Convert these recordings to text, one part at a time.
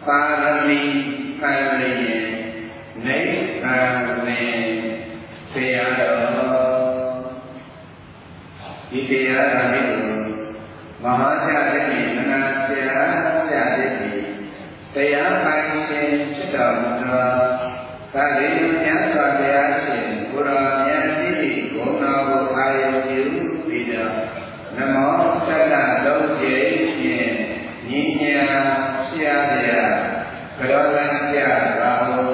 ပါရမီခံရရင်နိဗ္ဗာန်နဲ့ဆရာတော်ဒီတရားဓမ္မကိုမဟာကျတဲ့မနာဆရာဆရာတဲ့တရားပိုင်ရှင်ဖြစ်တော်မူသောသာရိပုတ္တရာစွာဘုရားရှင်ကိုယ်တော်မြတ်ကြီးဂုဏ်တော်ကိုအာရုံပြုပြီးတော့နမောတတ္တလုံးကျဲဖြင့်ညီညာဆရာတရားကြောလန်းကြပါဟု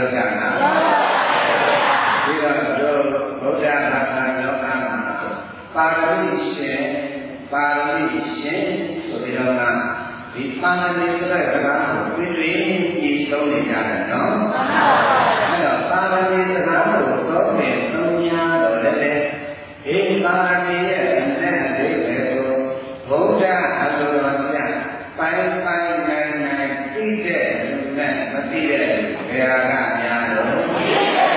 ဗပါရမီရှင်ဆိုပြီးတော့ဒီပါရမီဆိုတဲ့စကားကိုတွေ့ပြီးသုံးနေကြတယ်နော်အဲ့တော့ပါရမီစကားကိုသုံးနေသုံးများတော့လည်းဒီပါရမီရဲ့အနက်အသေးပဲကိုဘုရားအလိုတော်ပြပိုင်းနိုင်သိတဲ့လူနဲ့မသိတဲ့လူဘယ်ဟာကများလို့ဒီ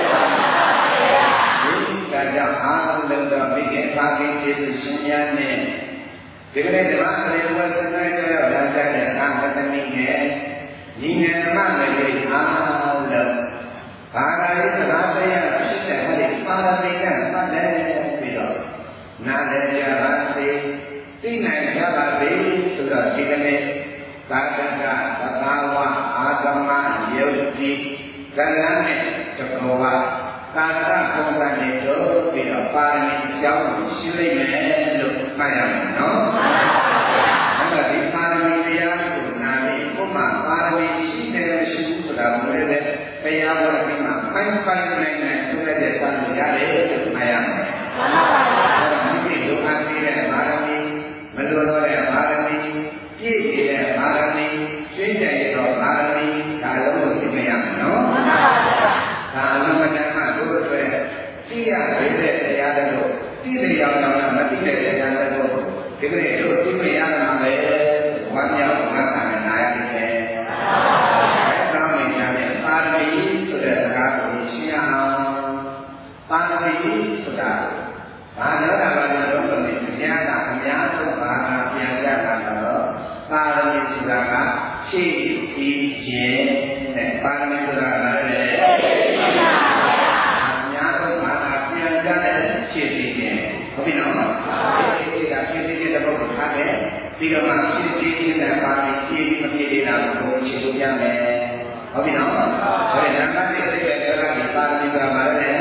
ကကြောင့်အားလုံးတော်မိခင်ပါခင်ကျေးဇူးရှင်များနဲ့ဒီကနေ့ဓမ္မအရေဝတ်စနေကြတော့ဒါကြတဲ့အာသတမိနဲ့ညီငယ်မလည်းအားလုံးဘာသာရေးစကားတရားဖြစ်တဲ့ဟောဒီပါရမီကပတ်တယ်ပြီးတော့နားလည်ကြပါစေသိနိုင်ကြပါစေဆိုတော့ဒီကနေ့သာသနာ့သဘာဝအာဂမယုတ်တိကလမ်းနဲ့တကောဝကာရကုံကနေတော့ပြီးတော့ပါရမီကြောင်းကိုရှင်းလိုက်မယ်လို့မှတ်ရမယ်နော်အဲ့တော့ဒီပါရမီတရားကိုနားပြီးဥပမာပါရမီရှိတယ်မရှိဘူးဆိုတာကိုလည်းတရားဝတ်ပြီးမှပိုင်းနိုင်ဆိုတဲ့သံဃာရတယ်လို့မှတ်ရမယ်အဲ့တော့ဒီလိုအားဖြင့်ပါရမီမလိုတော့တဲ့ပါရမီပြည့်နေတဲ့ပါရမီရှင်းတဲ့တော့ပါရမီဒါလုံးကိုသိရမယ်နော်ဒါအလုံးမတန်မှတို့အတွက်သိရတဲ့တရားတို့သိတဲ့ရောက်တော့မသိတဲ့တရားတို့ဒီကနေ့တို့သိမရမှာပဲဝမ်းမြောက်ဝမ်းသာနဲ့နားရတယ်အဲဒါမှမဟုတ်ပါရမီဆိုတဲ့စကားကိုရှင်းအောင်ပါရမီဆိုတာဘာလို့လဲဘာလို့လဲတရားကအများဆုံးဘာသာပြန်ကြတာတော့ပါရမီဆိုတာကဖြည့်ပြီးခြင်းနဲ့ပါရမီဆိုတာကလည်းအများဆုံးဘာသာပြန်ကြတဲ့ဖြည့်ပြီးခြင်းဟုတ်ပြီနော်ဖြည့်ပြီးခြင်းတဲ့ဘုရားထားတယ်ပြီးတော့မှဖြည့်ပြီးခြင်းတဲ့ပါရမီဖြည့်ပြီးမဖြည့်သေးတာကိုရှင်းလို့ပြမယ်ဟုတ်ပြီနော်ဒါနဲ့နံပါတ်1အစ်ရဲ့ကပါရမီဆိုတာကလည်း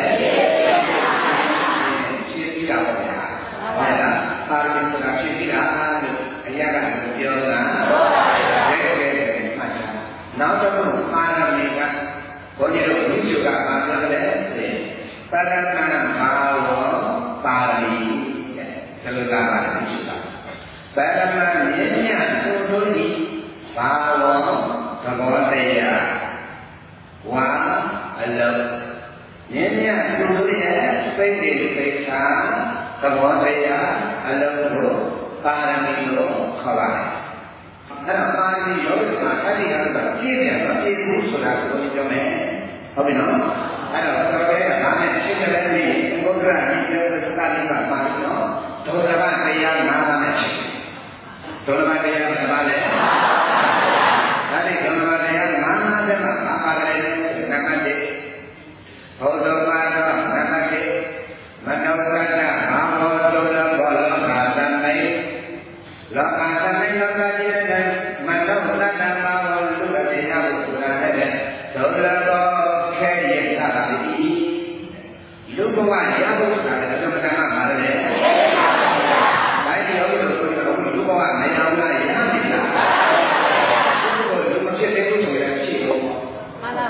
ဖြည့်ပြီးတာပါဗျာဟုတ်လားပါရမီဆိုတာဖြည့်ပြီးတာလို့အရာကပြောတာဟုတ်ပါဘူးနောက်တစ်ခုပါရမီကဘုန်းကြီးတို့ဝိသုကပါပြောတယ်ဆိုရင်သတ္တနာဘာဝပါဠိတဲ့ဒီလိုသာပါတယ်ဝိသုကပါရမမြင့်မြတ်သူတို့ဤဘာဝသဘောတရားဝါအလုံးမြင့်မြတ်သူတို့ရဲ့စိတ်တွေစိတ်ထားသဘောတရားအလုံးကိုပါရမီလို့ခေါ်ပါတယ်အဲ့ဒါပါရမီရောမှာအဋ္ဌိကတော့ပြည့်တယ်ပြည့်ဖို့ဆိုတာကိုပြောမယ်ဟုတ်ပြီနော်အဲ့တော့တော်တော်လေးကဒါနဲ့ရှင်းတယ်ပြီးဘုရားဒီပြောတဲ့စကားလေးပါပါနော်ဒုရဘတရားနားနဲ့ဒုရဘတရားကဘာလဲဒါနဲ့ဒုရဘတရားနားနဲ့မှာပါတယ်နံပါတ်1ဘုဒ္ဓဘာသာနံပါတ်1မနောကတ္တဘာဝဒုရဘောလောကသံမေလောကသမေလောကတိတဲ့မနောကတ္တဘာဝလူကတိယဘုရားတဲ့ဒုရဘောခဲရတာတိလူဘဝရဖို့ဆိုတာလည်းသမထမှာပါတယ်။ဒါကြောင့်လို့လူဘဝမရအောင်လားရမယ်လား။လူမဖြစ်တဲ့ပုဂ္ဂိုလ်လည်းရှိတော့မှန်ပါပါ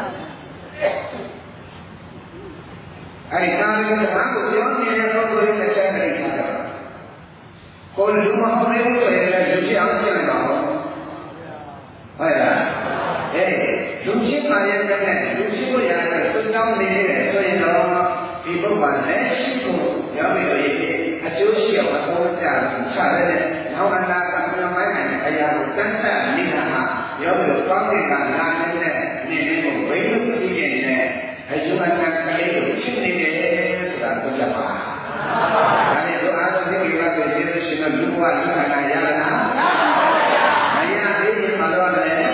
။အဲဒီကာမဂုဏ်ကိုပြောနေတဲ့ပုဂ္ဂိုလ်ရဲ့ချက်တွေပါတော့။ကိုလူမဟုတ်တဲ့ပုဂ္ဂိုလ်ရဲ့လူဖြစ်အောင်ပြင်လိုက်ပါဦး။ဟုတ်လား။လူဖြစ်ပါရဲ့တဲ့လူဖြစ်ကိုရတယ်သူတောင်းနေတယ်ဆိုရင်တော့ဒီပုဂ္ဂိုလ်လက်ရှိကိုရောက်ပြီးတော့အကျိုးရှိအောင်အသုံးချချတဲ့နောက်အနာကံမြောင်းမိုင်းတဲ့အရာကိုတတ်တတ်နေတာဟာရောက်ပြီးတော့တောင်းနေတာလာနေတဲ့နေလေးကိုဝိသုပြီးနေတဲ့အယုအနာကလေးကိုဖြစ်နေတယ်ဆိုတာသိကြပါဒါနဲ့တို့အားလုံးသိကြပါဆိုရင်ရှင်ကလူဘဝလူခန္ဓာရလာတာမရသေးရင်မတော်တယ်ဟုတ်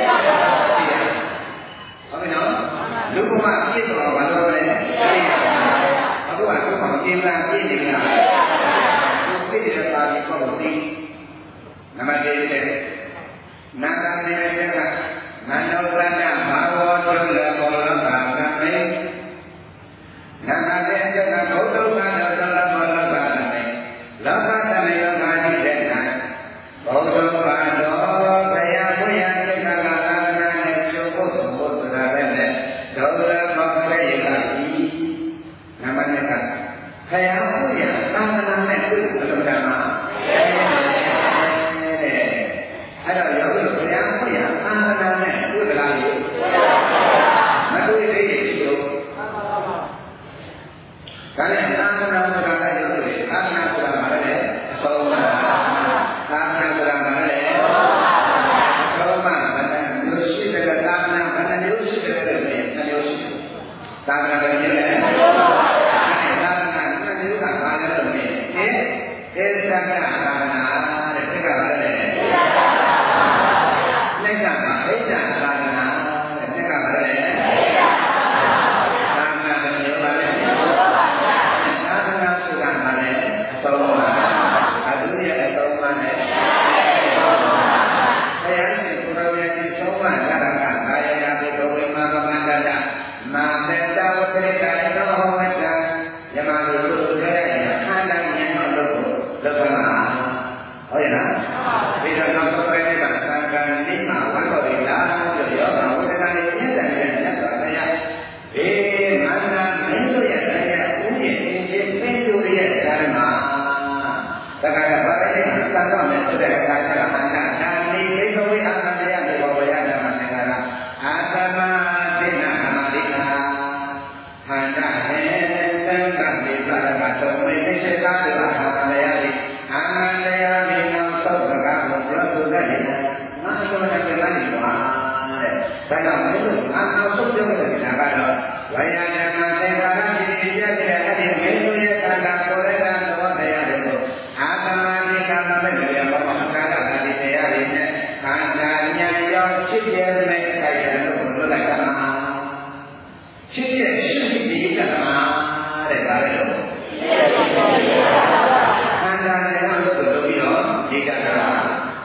ပြီနော်လူဘဝပြည့်တော်ဘာလို့လဲအခုကမပြင်လာပြည့်နေလားဒီပြည့်တဲ့ပါဠိကိုသိနံပါတ်1တဲ့နာဂမေကမနောကတ္တဘာဝဒုလဘောလောကသမေနာဂမေကဘုဒ္ဓကတ္တဒုလဘောလောကသမေလောကသမေယောဂာတိတဲ့နာဘုဒ္ဓဘာသောဘယဘုယတိကလာလာနာနဲ့ကျုပ်ဖို့ဘုရားပဲနဲ့ဒုလဘောခေယကတိနံပါတ်2ကခယာဘုရားသာသနာနဲ့တွေ့အလုံးတ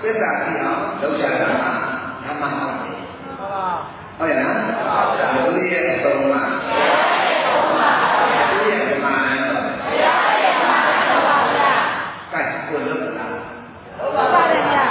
သက်သာပြီးအောင်လုပ်ကြတာမှာဓမ္မဟုတ်တယ်ဟုတ်ရဲ့လားလူရဲ့အဆုံးမှာလူရဲ့ဓမ္မနဲ့တော့ကဲကိုလုပ်တာဟုတ်ပါပါလေဗျာ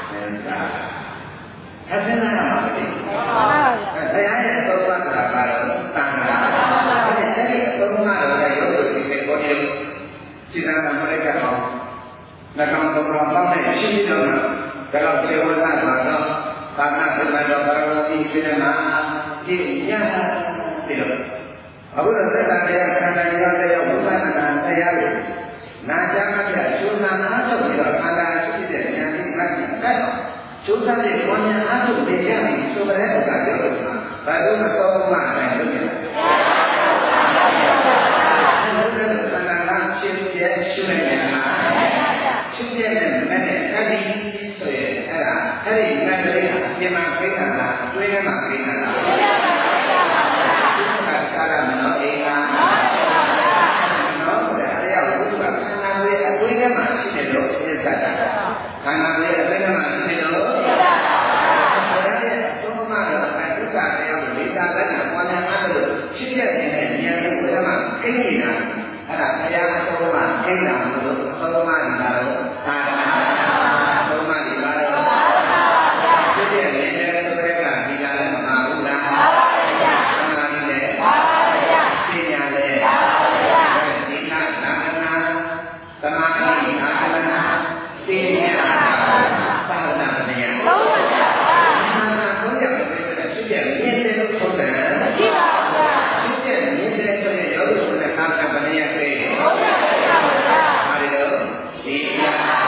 အစင်းနာမှာလေဘုရားရဲ့အဆုံးမှာဆိုတာကတော့တန်ခါအဲ့ဒီအဆုံးမှာတော့ရုပ်ရုပ်ဒီပဲပေါ်နေစိတ္တနာမလိုက်ကြအောင်နှကောင်သုံးတော်ပေါင်းနဲ့ရှိရှိတော့ဒါတော့သေဝနာမှာတော့သာနာသုခတော်ဘာဝတိဖြစ်နေမှာဒီညာဒီလိုအခုတော့သက်သာတရားခန္ဓာတရားတရားဝိပဿနာတရားတွေနာကြမှာပြကျိုးစားအားထုတ်ပြီးတော့ခန္ဓာရှိတဲ့ဉာဏ်ကြီးမှတ်ပြီးတတ်တော့ကျိုးစားတဲ့ဉာဏ်အားထုတ်နေရပြီဆိုတဲ့ဥစ္စာပြောလို့ဘာလို့မတော်မှန်းတယ်လို့ပြောဖြစ်ပြရှုနေတယ်ဖြစ်ပြတဲ့မဲ့အဲ့ဒီဆိုရင်အဲ့ဒီမဲ့လေးကပြင်မှာခိတာလားတွင်းထဲမှာခိတာလားဒီကကာရမနောအေကာနော်အဲ့ဒါဘုရားခန္ဓာလေးအတွင်းထဲမှာရှိတယ်လို့သိသတာခန္ဓာလေးအတွင်းထဲမှာရှိတယ်လို့သိတာဘုရားရဲ့သုံးမတော်အတုကတရားကိုလေ့လာလက်ခံပွားများအားလို့ဖြစ်ပြနေတဲ့ဉာဏ်လေးဘုရားမှာခိနေတာအဲ့ဒါဘုရားအဆုံးအမခိတာလို့အဆုံးအမနေတာလို့သာသနာအဆုံးအမနေတာလို့ဖြစ်ပြနေတဲ့ဘုရားကဒီလာလည်းမပါဘူးလားပါပါဘုရားသမာဓိနဲ့ပါပါဘုရားပညာနဲ့ပါပါဘုရားဒီကသာသနာသမာဓိသာသနာပညာသာသနာတရားသုံးပါးပါသာသနာသုံးရပ်ပဲဖြစ်ပြနေတဲ့လို့ဆိုတယ်မရှိပါဘူးဗျာဖြစ်ပြနေတဲ့ဆိုရင်ရောလို့ဆိုတဲ့ကာသဗနည်းပဲဟုတ်ပါဘူးဗျာဟာဒီလိုဒီညာ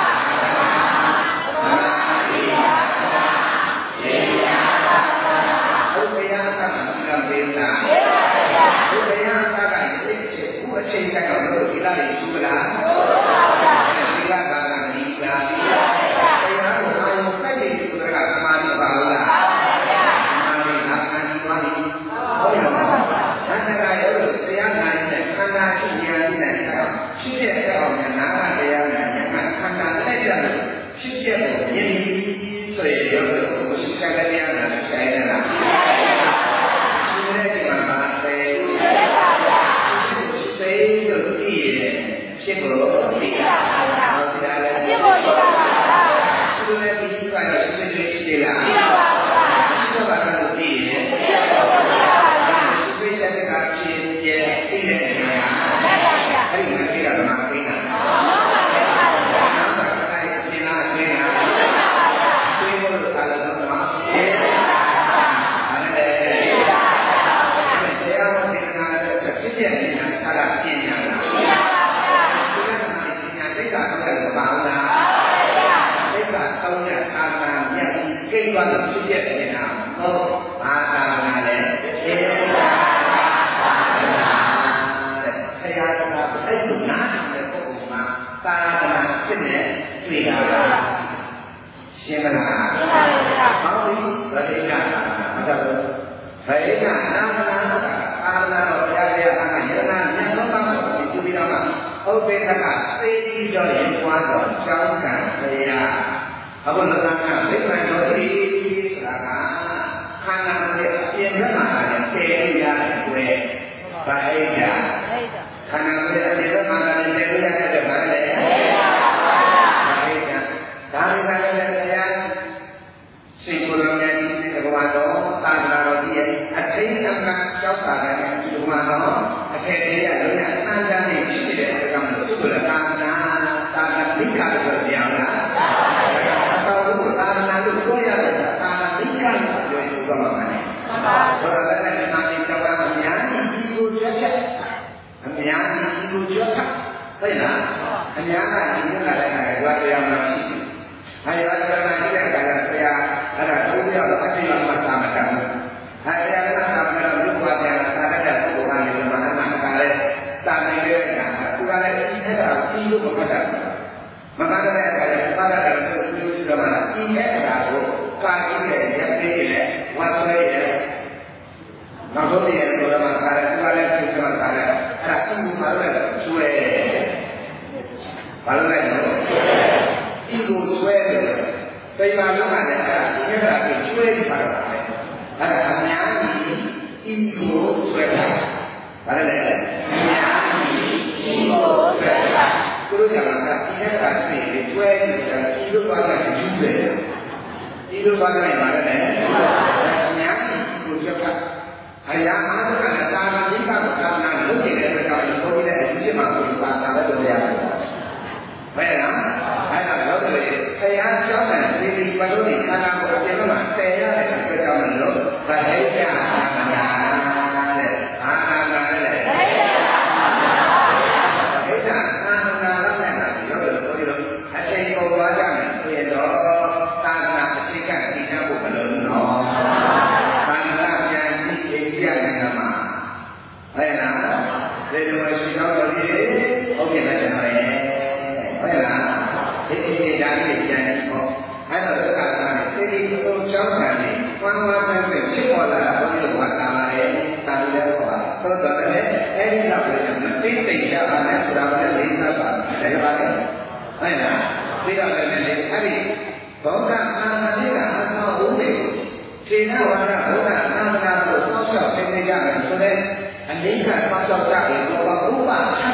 အချိန်တိုင်းတော့လို့ဒီလားရှုမလားဟုတ်ပါဘူးဒီလားကာကဒီလားဒီလားတရားကိုအာရုံစိုက်နေသူတွေကသမာဓိပါလို့လားဟုတ်ပါဘူးသမာဓိအာခံသွားပြီဟုတ်ပါဘူးဒါကရောတရားနာတဲ့ခန္ဓာရှိဉာဏ်နဲ့ဖြစ်တဲ့အောင်နာကတရားနဲ့ခန္ဓာလက်ရလို့ဖြစ်တဲ့ကိုမြင်ပြီးဆိုရင်ရောမရှိတဲ့တရားနဲ့ဆိုင်နေလားရှိတဲ့ဒီမှာပါတယ်ဖြစ်ဖို့သိတာပါဘုရားလည်းဖြစ်ဖို့သိတာပါသူလည်းဒီကနေ့သိနေရှိလားသိပါပါဘုရားသိတော့ကတော့သိတယ်သိတော့သိပါပါသိတဲ့ကဖြစ်ပြသိတဲ့နေရာအဲ့ဒီမှာသိတာကမှသိတာမှန်ပါပါဘုရားအဲ့ဒါကအဲ့ဒီလားသိတာသိဖို့လို့သာလို့တော့သိတာအဲ့ဒါတရားဝင်သိတာလည်းဖြစ်ပြနေတာသာကပြင်းနေတာပါဘူးလားသိက္ခာတောင်းတဲ့အာသာမြတ်ကြီးကိတ်သွားလို့ဖြစ်ပြနေတာဟုတ်အာသာနာလည်းသိတာဆရာကအဲ့ဒီနားတဲ့ပုဂ္ဂိုလ်မှာသာသနာဖြစ်နေတွေ့တာရှင်းမလားရှင်းပါပါဘုရားဟောဒီဗတိကမဟုတ်ဘူးဗတိကနာမနာအာသာတော်ဘုရားရဲ့အာယနာမြတ်သောပါတော်ကိုပြုပြီးတော့ဥပ္ပေက္ခသိပြီးတော့ရင်ပွားတော့ကျောင်းကံတရားအခုလက္ခဏာဝိပ္ပန္နောတိဆိုတာကခန္ဓာရဲ့အပြင်ဘက်မှာလည်းတည်ရတဲ့ကွယ်ဗဟိတခန္ဓာရဲ့အပြင်ဘက်မှာလည်းတည်ရတဲ့ဗဟိတဗဟိတဒါတွေကလည်းတရားစိတ်ကိုယ်တော်ရဲ့ဒီဘဝတော်သာသနာတော်ကြီးရဲ့အထိတ်အမှန်ကြောက်တာလည်းဒီဘဝတော်အထက်ကြီးရလို့အမှန်တမ်းနေရှိတဲ့အခါမှာသူ့ကိုယ်သာသနာမိခါလို့ပြောတာအတော်ကိုသာသနာလို့ပြောရတာသာမိခါလို့ပြောရင်ဘာမှမနဲ့ဘာလို့လဲဒီမှာဒီကြောက်တာအများကြီးဒီကိုကြွချက်အများကြီးဒီကိုကြွခဟုတ်လားအများကြီးဒီကလည်းကြွတရားမှရှိတယ်။အဲဒီအတရားမှရှိတဲ့အခါကျတရားအဲ့ဒါသုံးပြောတော့အတိအမှတ်သာမတတ်ဘူး။အဲဒီအတရားမှတော့လူ့ဘဝတရားသာတဲ့ပုဂ္ဂိုလ်ကနေမှအမှန်ကလည်းတာနေတဲ့အခါသူကလည်းအဲ့ဒါပြီးလို့မမှတ်တတ်ဘူး။မမှတ်တဲ့အခါကျပါဒတယ်ဆိုပြီးတော့မှဒီအဲ့ဒါကိုကာကြီးရဲ့ရပ်သေးရဲ့ဝတ်ဆွဲရဲ့နောက်ဆုံးရဲ့ဆိုတော့မှခါတယ်သူကလည်းသူကခါတယ်အဲ့ဒါသူ့မှာလည်းဆွဲဘာလို့လဲဒီကိုဆွဲတယ် Tây Ba lúc này là cái là cái chuối mà rồi, là nhà gì y cố xuôi ra, là nhà gì y cố xuôi ra, cứ lúc nào là cái là cái chuối là y lúc đó là cái chuối, y lúc đó là mà là nhà gì y cố xuôi ra, hay là ăn cái là ta là chỉ có một cái là lúc này là cái gì cũng như là chỉ mà mình làm sao để được làm, vậy là hay là lúc này thầy ăn cháu này đi qua đối diện ăn của cái nó mà xe á để cho mình nữa và thấy ra này thấy ra lắm này là nó được hãy xem câu nói rằng thì đó ta làm cái cái gì nào của mình lớn nó bạn làm cái gì cái này mà hay là để rồi suy nói được gì ok là thế này hay là cái đang cái gì không hay là tất cả là cái gì cũng cháu này quan quan phải trước gọi là có nhiều hoạt động này ta đi đâu mà tôi tưởng là đấy là cái tình trạng là nó sẽ là lý do để cho bạn hay là bây giờ là cái gì có cả ăn như là ăn uống gì thì nó là uống là ăn là đồ có sở trên đây ra này cho nên anh ấy là có sở cả để nó có uống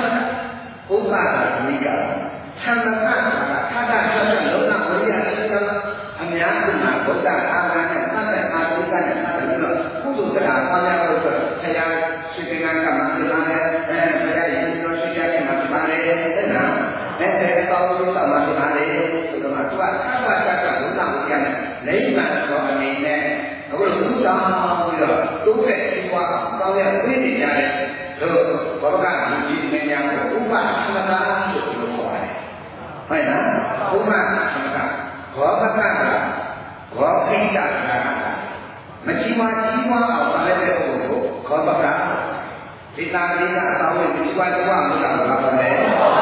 là gì cả 참나가 하다하다 너나 우리야 지금 아니야 보다 아가는 하다 아리가는 하다 구두들아 방향으로 그냥 수행한 가만히만에 그냥 이거 시작해 말이야 되나 내 가우도 담아지 말래 그러면 또 하다하다 너나 우리야 내만 저 안에 그걸 구다하고요 또게 이와 가우에 의미냐래 그 뭐가 문제냐고 우바 하다하다 phải là cũng là có tất cả là có kinh trạng là mà chi hoa ở đây là có tất cả thì ta đi ra sau thì chi hoa mới là vấn đề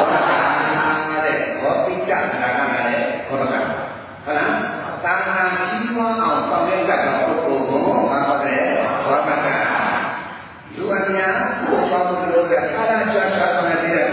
có kinh trạng là đấy có tất cả phải không ta chi hoa ở trong đây là có vấn đề có tất cả dua nya trong được ada cara cara tidak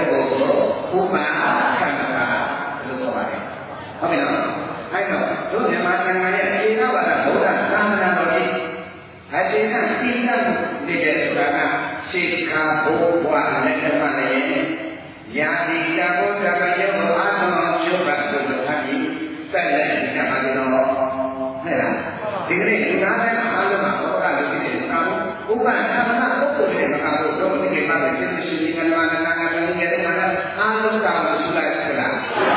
Apa itu? Ayo, tu memang yang ini apa dah? Bukan tangan lagi. Hasilnya tidak tidak sudah sikap buat mereka ini. Yang dikamu dapat yang berada coba lagi. Saya tidak ada no. Hela. Jadi kita ada hal macam apa lagi kamu? Bukan karena aku tidak kamu dong ini mana jadi sini mana mana ini ada mana hal kamu sudah sudah.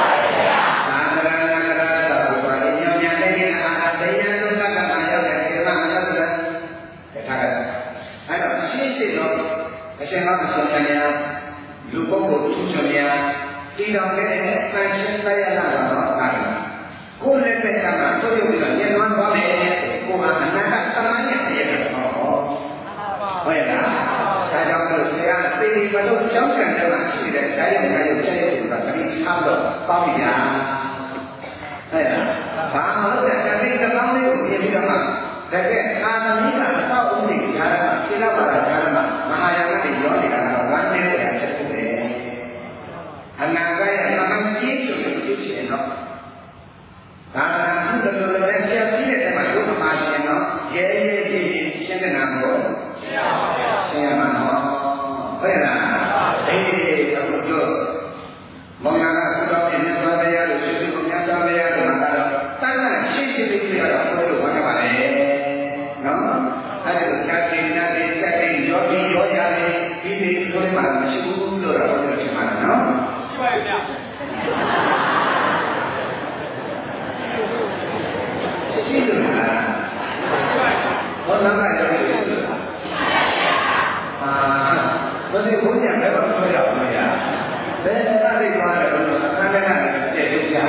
Saya nak sebenarnya lupa khususnya tidak ada pasien saya nak apa. Kulit pertama tu yang dia non boleh, kuat nak semuanya dia. Baiklah, saya kalau saya pilih betul jangan dalam sini saya juga kami tahu kami ya. Baiklah, bahawa saya tidak tahu dia tidak mahu. Tapi anak ini tak tahu ni cara kita belajar mahayana di luar di dalam orang ni dia cakap anak saya memang itu no. Karena itu kalau dia tidak masuk mahayana no, dia siapa nama? Siapa nama? Baiklah, kamu tu mengenai sudah ini saya sudah punya saya maka tanah sisi itu ada perlu mana mana. Ada kajian dari kajian yogi ini boleh mana masuk dulu atau macam mana, no? Siapa? Orang mana yang itu? Nanti punya berapa orang ya? Dan nanti mana orang dia juga.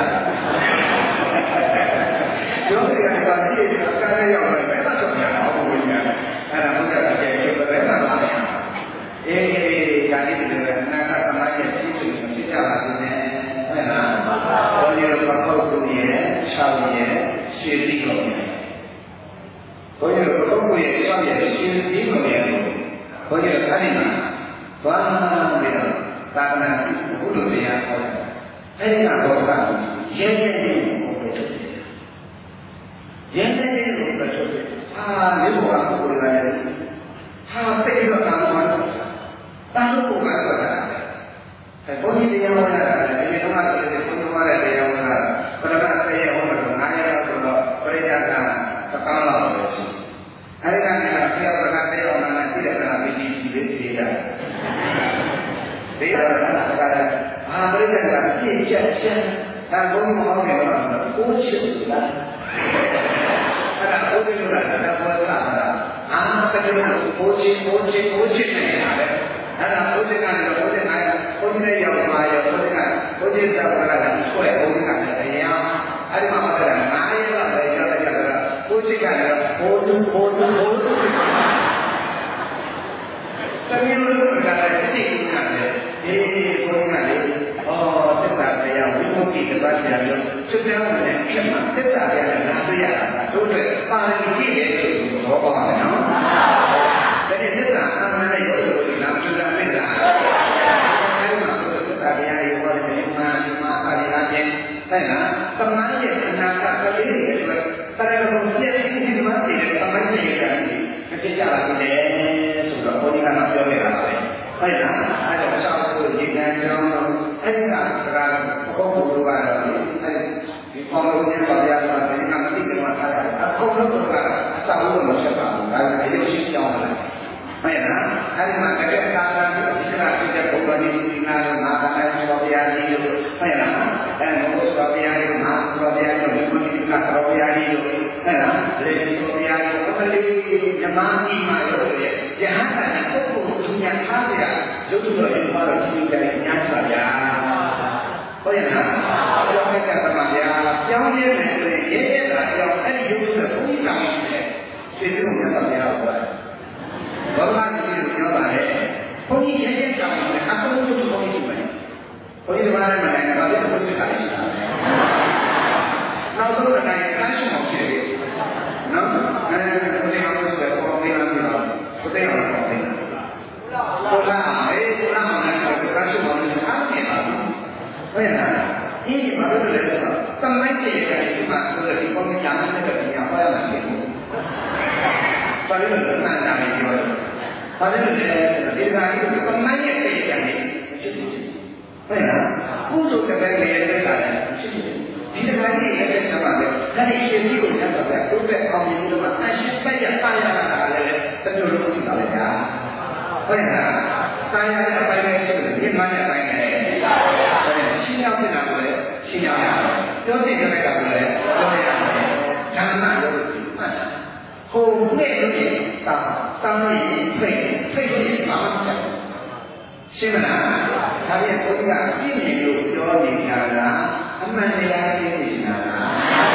Jadi kalau dia sekarang yang berapa orang? Karena mudah terjadi beberapa hal. Kali ini nak namanya itu secara ini, kalau berkau dunia, syariah, syirki dunia. Kalau berkau dunia, syariah, syirki dunia. Kalau kali ini, tuan dia karena itu dunia. Saya nak berkata, ini 没有啊，不会来的。他这个当官的，当然不管了的。还不是这样的，因为他妈的，不是妈的这样的，不然那这样我们哪样说不人家他刚老的是，还有那个不要说他这样那这个那必须是的，这个那个啊，不是那个借钱，但我们好像说过去了。ada boleh juga, ada boleh lah. Anak kerja boleh ni ada. Ada boleh kan, boleh yang maya, boleh tak berada, boleh kan ada. Ada mana ada, maya lah, ada. Boleh kan, boleh. Tapi dulu berada di sini kan, boleh kan. Oh, tetap yang mungkin kepada yang sudah menerima, tetap yang nanti ya. Đối paling tinggi itu apa namanya? Jadi kita akan itu dalam sudah beda. Saya maksud tadi yang itu lima kali lagi. Saya teman yang nak kali saya kemudian ini masih teman saya ini. Ketika lagi sudah pernah nak jual berapa? Saya ada satu jenis yang saya sekarang kau bukan kalau dia biasa ini nanti dengan saya, aku belum pernah tahu macam apa. Ada yang siapa? Mana? Ada macam kita kita bukan di mana ada sesuatu itu. Mana? Dan sesuatu yang mana sesuatu yang mungkin kita sesuatu itu. Mana? Sesuatu yang kembali mati malu dia. Jangan tanya aku punya apa? Jodoh itu harus dicari saja. Oh ya, kalau mereka sama dia, yang dia yang ada juga punya kami itu yang dia apa? Kalau itu yang ada, punya yang kami, apa itu punya mana? Punya mana? Kalau dia punya kami. Nah, kalau ada yang kasih macam ni, nah, punya apa tu? Punya apa? Punya apa? Punya mana? Kasih macam ni apa? Vậy là ý mà đối với là tâm mấy gì cái mà tôi là con cái nhà nó được nhà phải là chuyện và đến lúc mà làm gì rồi và đến lúc đi ra cái tâm mấy cái cái này vậy là cố gắng cái này cái này thì cái này cái sao mà cái này cái gì cũng chẳng phải tôi phải học những cái mà anh sẽ phải là tất nhiên lúc thì là cả vậy là tay là tay này cái gì mà là tay này 신앙이 나고요. 신앙이 여기 들어가고요. 장난后面有当你会马上是不是他也不一样一年有你看啦他们这样给你看啦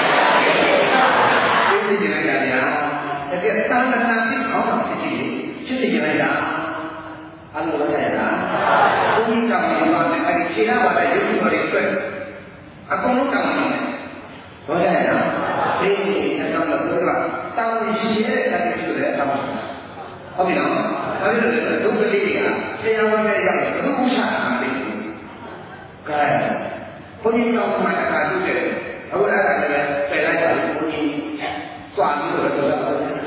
就是这样的这个当然呢是好好自己就是这样的按我来啦我们讲的话呢其他话呢有所的对公路讲的我来啦那讲的对吧当你写的就是来他们好比方都是这个这样我们讲都不差啊คนนี้เราทำงานการดูเด็กเอาเวลาอะไรไปไล่จับคนนี้สว่างที่สุดเลย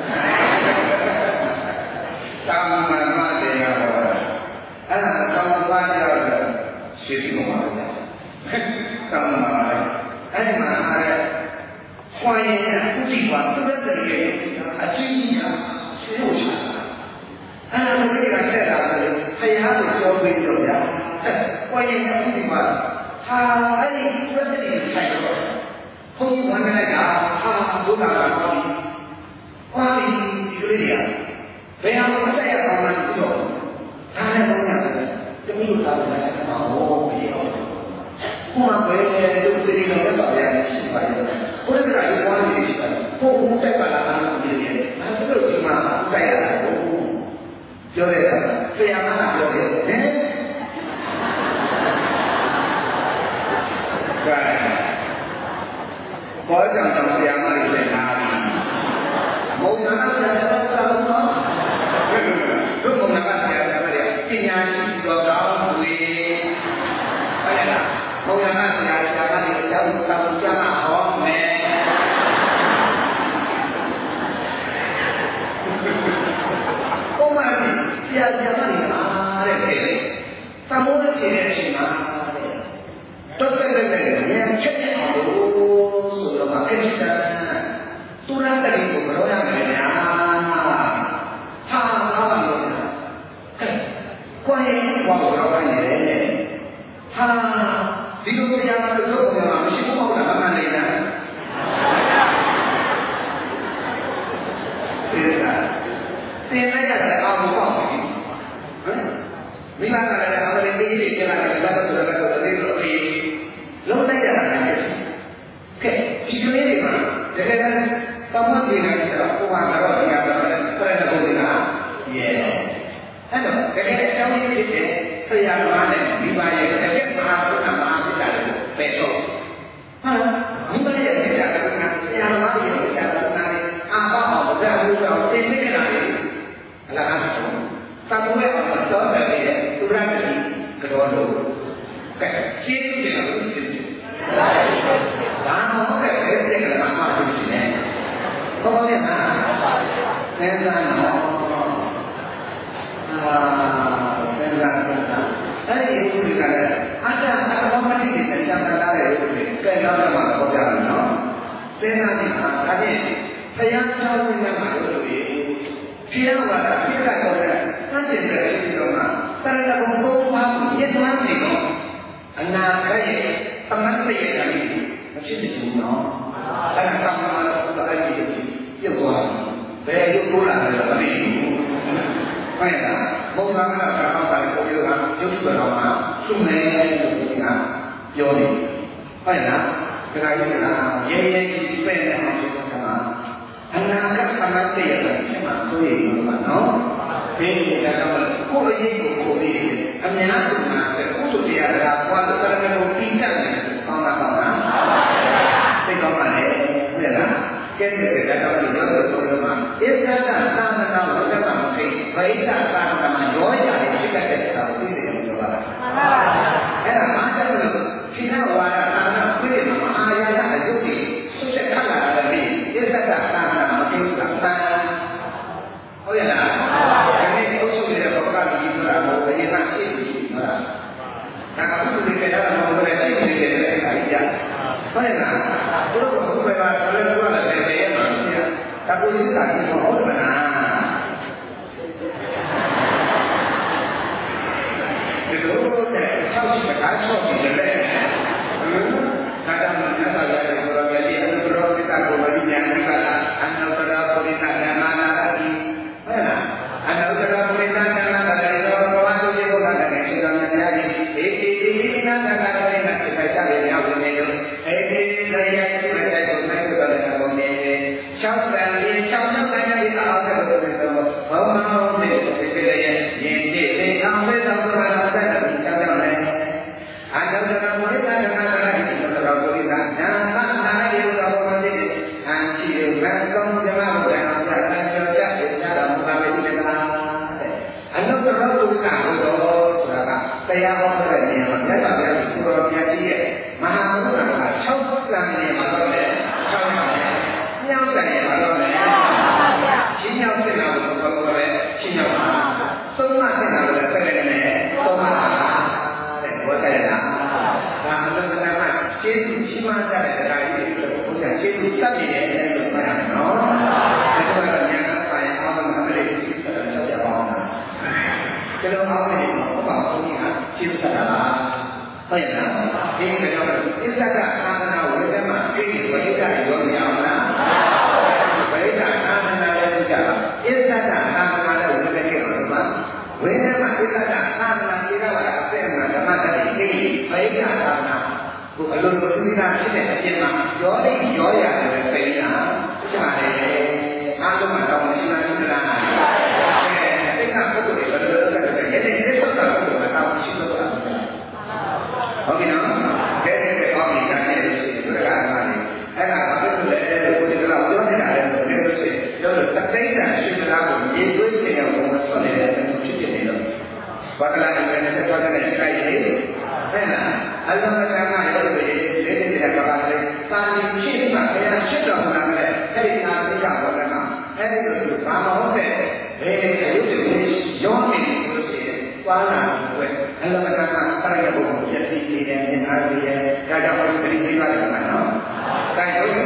ตามมาเดียวตามมาเดียวเสียที่มาเลยตามมาเลยไอ้มาอะไรควายเนี่ยผู้ที่ว่าตัวนั้นเลยอาชีพเนี่ยเสียหัวชาเราไม่ได้แค่เราเลยพยายามจะโจมตีตัวอย่างควายเนี่ยผู้ที่ว่า他说这里太多，后面我们来讲，他多大的光明，光明一个点，这样我们再也帮他不做，他还怎么样？这没有他们来什么我没有，我们回来就这里头的导演习惯的，或者是哪个光明的习惯，不再把他们这里，他这个地方不再来不，交代的，这样他交代，我讲这样的在哪里？某想到在什么？如果那个在什么的，今年是多少岁？哎呀，某想到在哪里？讲好没？ ကိစ္စသူရတတိကိုဘယ်လိုရမလဲညာဟာဘာလို့လဲကိုယ်ရဲ့ဘာလို့တော့နေလဲဟာဒီလိုတရားမှလို့ပြောတာမရှိဘူးပေါ့လားမနေလားဒီကတင်လိုက်ရတယ်အောင်ပေါ့ဟမ်မိဘကလည်းအမလေးသေးသေးကြလာတယ်ဘာလို့ဆိုတော့ဒီလိုအေးလုံးလိုက်ရတာလည်းကဲဒီကလေးတွေမှာတကယ်တမ်းသမတ်ပြေနေတယ်တော့ဘုရားကတော့တရားတော်တယ်ပြည့်တဲ့ဘုရားရဲ့အဲ့တော့တကယ်အကြောင်းရင်းဖြစ်တဲ့ဆရာတော်နဲ့မိဘရဲ့တကယ်မဟာဘုရားမဟာပြတာကိုပဲတော့ဟာမိဘရဲ့ပြတာကဆရာတော်ရဲ့ပြတာကအာဘောဘုရားလူတော်သိနေကြတာလေအလားအားဖြင့်သံဃာရဲ့အတော်တယ်ရဲ့သူရတိကတော့လို့ကဲရှင်းပြတယ်လို့ရှင်းပြဒါတော့တဲ့ဘယ်တက်ကမှမဖြစ်ဘူးနဲ့ဘောရဲ့ဟာသင်္သာနော်သင်္သာအဲ့ဒီဥပဒေကလည်းအတ္တအဘောမတိတဲ့စံတတ်တဲ့ဥပဒေကဲတော့မှပေါ်ကြတယ်နော်သင်္သာนี่ဒါဖြင့်ဘုရားကျောင်းဝင်မှာလို့ဖြေရမှာလားဖြေကတော့လည်းစัจจิတဲ့ဒီတော့မှာတရဏဂုံသုံးပါးကိုရည်သွမ်းနေတော့အနာဂတ်ရဲ့သမတ်ရဲ့အရာမဖြစ်ဘူးနော်အဲ့ဒါကမှတော့အဲ့ဒီပြုတ်သွားဘယ်ရုပ်ကိုလာလဲမသိဘူးဟုတ်လားဘုရားကသာအောင်ပါကိုပြောတာရုပ်ဆိုတော့မှသူ့မယ်လို့ပြောနေဟုတ်လားဒါကရေးရေးကြီးပဲနဲ့အောင်ပြောတာအနာဂတ်သမတ်ရဲ့ဖြစ်မှာဆိုရင်ဘာနော်ဒီကတော့ကိုယ်ရေးကိုကိုယ်ရေးအများစုမှာကိုယ်ဆိုရတာကွာတော့လည်းကိုပြီးတတ်တယ်ကောင်းတာကောင်းတာသိကောင်းပါလေဟုတ်လားကဲတဲ့ကတော့ဒီလိုဆိုတော့မှဣဇ္ဇာသာသနာကိုသက်မှမသိဗိဓာသာသနာရောကြတယ်ဖြစ်တဲ့တာကိုသိတယ်လို့ပြောတာမှန်ပါပါအဲ့ဒါမှကျတော့ခိနဝါဒသာသနာပြည့်မှာအာရယအယုတ်ကြီးဆွတ်ခတ်လာတယ်ဣဇ္ဇာသာသနာမသိဘူးလားဟုတ်ရဲ့လားဒီနေ့အုပ်စုရဲ့ဘောကကြီးဆိုတာကိုဘယ်ရမ်းရှိပြီဟုတ်လားဒါကဘုရားရဲ့တရားတော်ကိုလည်းသိနေတယ်အခါကြီးဟုတ်ရဲ့လားဘုရားကဘယ်မှာလည်းဘုရားလည်းတည်းရဲ့မှာတကူစစ်တာကြီးတော့ဟုတ်မလားဒီလိုတဲ့ဆောက်ရှိတာဆောက်ပြီးတယ်လေဒါကြောင့်မြတ်စွာဘုရားရဲ့ဘုရားရဲ့အနုပရောကိတကိုဝိညာဉ်နိဗ္ဗာန်အနုပရောပုရိသဓမ္မနာတိဟုတ်လားအနုပရောပုရိသဓမ္မနာတိရောဘာလို့ဒီဘုရားနဲ့ရှင်တော်မြတ်များကြီးဧတိတိနာနာနာနဲ့စိတ်ကြရရောက်နေလို့ဧတိတရားစိတ်ကြကိုနိုင်တော်တဲ့ဘုံနေရှောက်တန်လေးရှောက်တဲ့တိုင်းအားထုတ်လို့တော့ဘောမောနဲ့ဒီကလေးရဲ့ယဉ်ကျေးတဲ့အောင်တဲ့တော်ကလည်းဆက်ပြီးကြောက်တယ်အနုတ္တရပုရိသဓမ္မနာတိသောပုရိသဓမ္မနာတိသောဘုရားတိအန်ချီရံကောင်းဓမ္မဘုရားပြတ်တန်ကျော်ကြတဲ့ညတော်မူပါမယ်ဒီကလားအနုတ္တရပုရိသဆိုတာကတရားဟောတဲ့နေရာမှာမြတ်စွာဘုရားကိုတော်မြတ်ကြီးရဲ့မဟာဘုရားက6လမ်းနေမှာတော့လေ6လမ်းမြောက်တယ်မှာတော့လေရှင်းရောက်တဲ့လောက်ကိုပြောပဲရှင်းရောက်ပါသုံးမှတ်တဲ့လောက်လည်းတက်တယ်နဲ့သုံးမှတ်တဲ့ဘောတယ်လားဒါအလုံးစုံမှာကျေးဇူးကြီးမားတဲ့တရားကြီးတွေဘုရားကျေးဇူးတတ်နေတယ်လို့ပြောရတယ်နော်ဒါဆိုတော့ဉာဏ်ဆိုင်အောင်မှမလေးသိတယ်ဆက်ရအောင်ကျတော့အောင်နေမှာဘာဘုရားကျေးဇူးတတ်တာလားဟုတ်ရဲ့လားဒီကတော့အစ္ဆဒသာသနာဝိဓမ္မကိရိဝိဒ္ဓရောမရအောင်လားဝိဒ္ဓသာသနာလည်းကြပါအစ္ဆဒသာသနာလည်းဝိဓ္ဓကိရိမှာဝိဓမ္မအစ္ဆဒသာသနာကိရိဝါအသက်မှာဓမ္မတတိကိရိဝိဒ္ဓသာသနာကိုအလိုလိုသိတာဖြစ်တဲ့အပြင်မှာရောလိရောရတယ်ပဲပြင်တာဖြစ်ပါလေအားလုံးကတော့မရှိမှရှိလားတိတ်ခါပုဂ္ဂိုလ်တွေဘယ်လိုလုပ်ကြလဲဒီနေ့သက်သာပုဂ္ဂိုလ်ကတော့ရှိလို့တာဟုတ်ပြီနော်ကဲကောင်းပြီဒါနဲ့လို့ရှိရင်ဒီကမှာလေအဲ့ဒါဘာဖြစ်လို့လဲလို့ကိုယ်ကတော့ပြောနေတာလေလို့ဆိုရင်ပြောလို့တတိယရှင်မလားကိုရေသွေးနေအောင်ဘုံဆွနေတဲ့ဖြစ်ဖြစ်နေလို့ဘာကလာတဲ့နဲ့သွားတဲ့ခိုင်လေဟဲ့လားအလုံးစုံကရောလို့ရေးတဲ့ဘာကလဲတာလီဖြစ်မှာဘယ်ဟာဖြစ်တော်မူတာလဲအဲ့ဒီနာသိကဘောကနာအဲ့ဒီလိုဘာမဟုတ်တဲ့ဘယ်လိုရောနေလို့ရှိရင်သွားလာပြီးအလုံးစုံကတာရဘုံရည်တည်နေတဲ့ဉာဏ်အားဖြင့်ဒါကြောင့်ဒီသတိပေးပါတယ်နော်။ဒါကြောင့်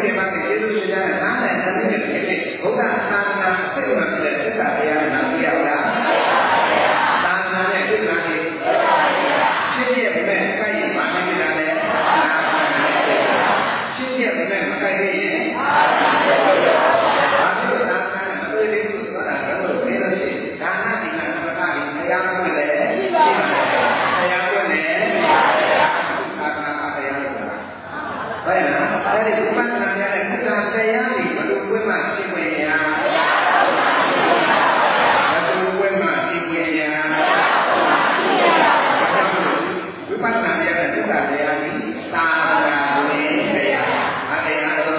ဒီမှာကျေးဇူးရှင်များနားနဲ့သမီးတွေဖြစ်ဖြစ်ဘုရားသာသနာစိတ်ဝင်တဲ့သစ္စာတရားနာပြရလားသာသနာနဲ့ပြည့်စုံတယ်ဖြစ်ဖြစ်ပဲကိုက်ရင်ဘာဖြစ်တာလဲဖြစ်ဖြစ်ပဲမကိုက်ရင်ဘာဖြစ်တာလဲအတွေ့အကြုံဆိုတာကတော့ဘယ်လိုရှိဒါနဒီနာသမထကြီးဘုရားကလည်းရှိပါတယ်ဘုရားကလည်းသာသနာတရားလို့ဆိုတာဘယ်လားအဲ့ဒီဝိပဿနာရတဲ့သစ္စာတရားကြီးဘယ်လိုဝိမှရှိခွင့်ရဘယ်လိုဝိမှရှိခွင့်ရဝိပဿနာရတဲ့သစ္စာတရားကြီးသာသနာ့ဝင်တရားအတရားတော်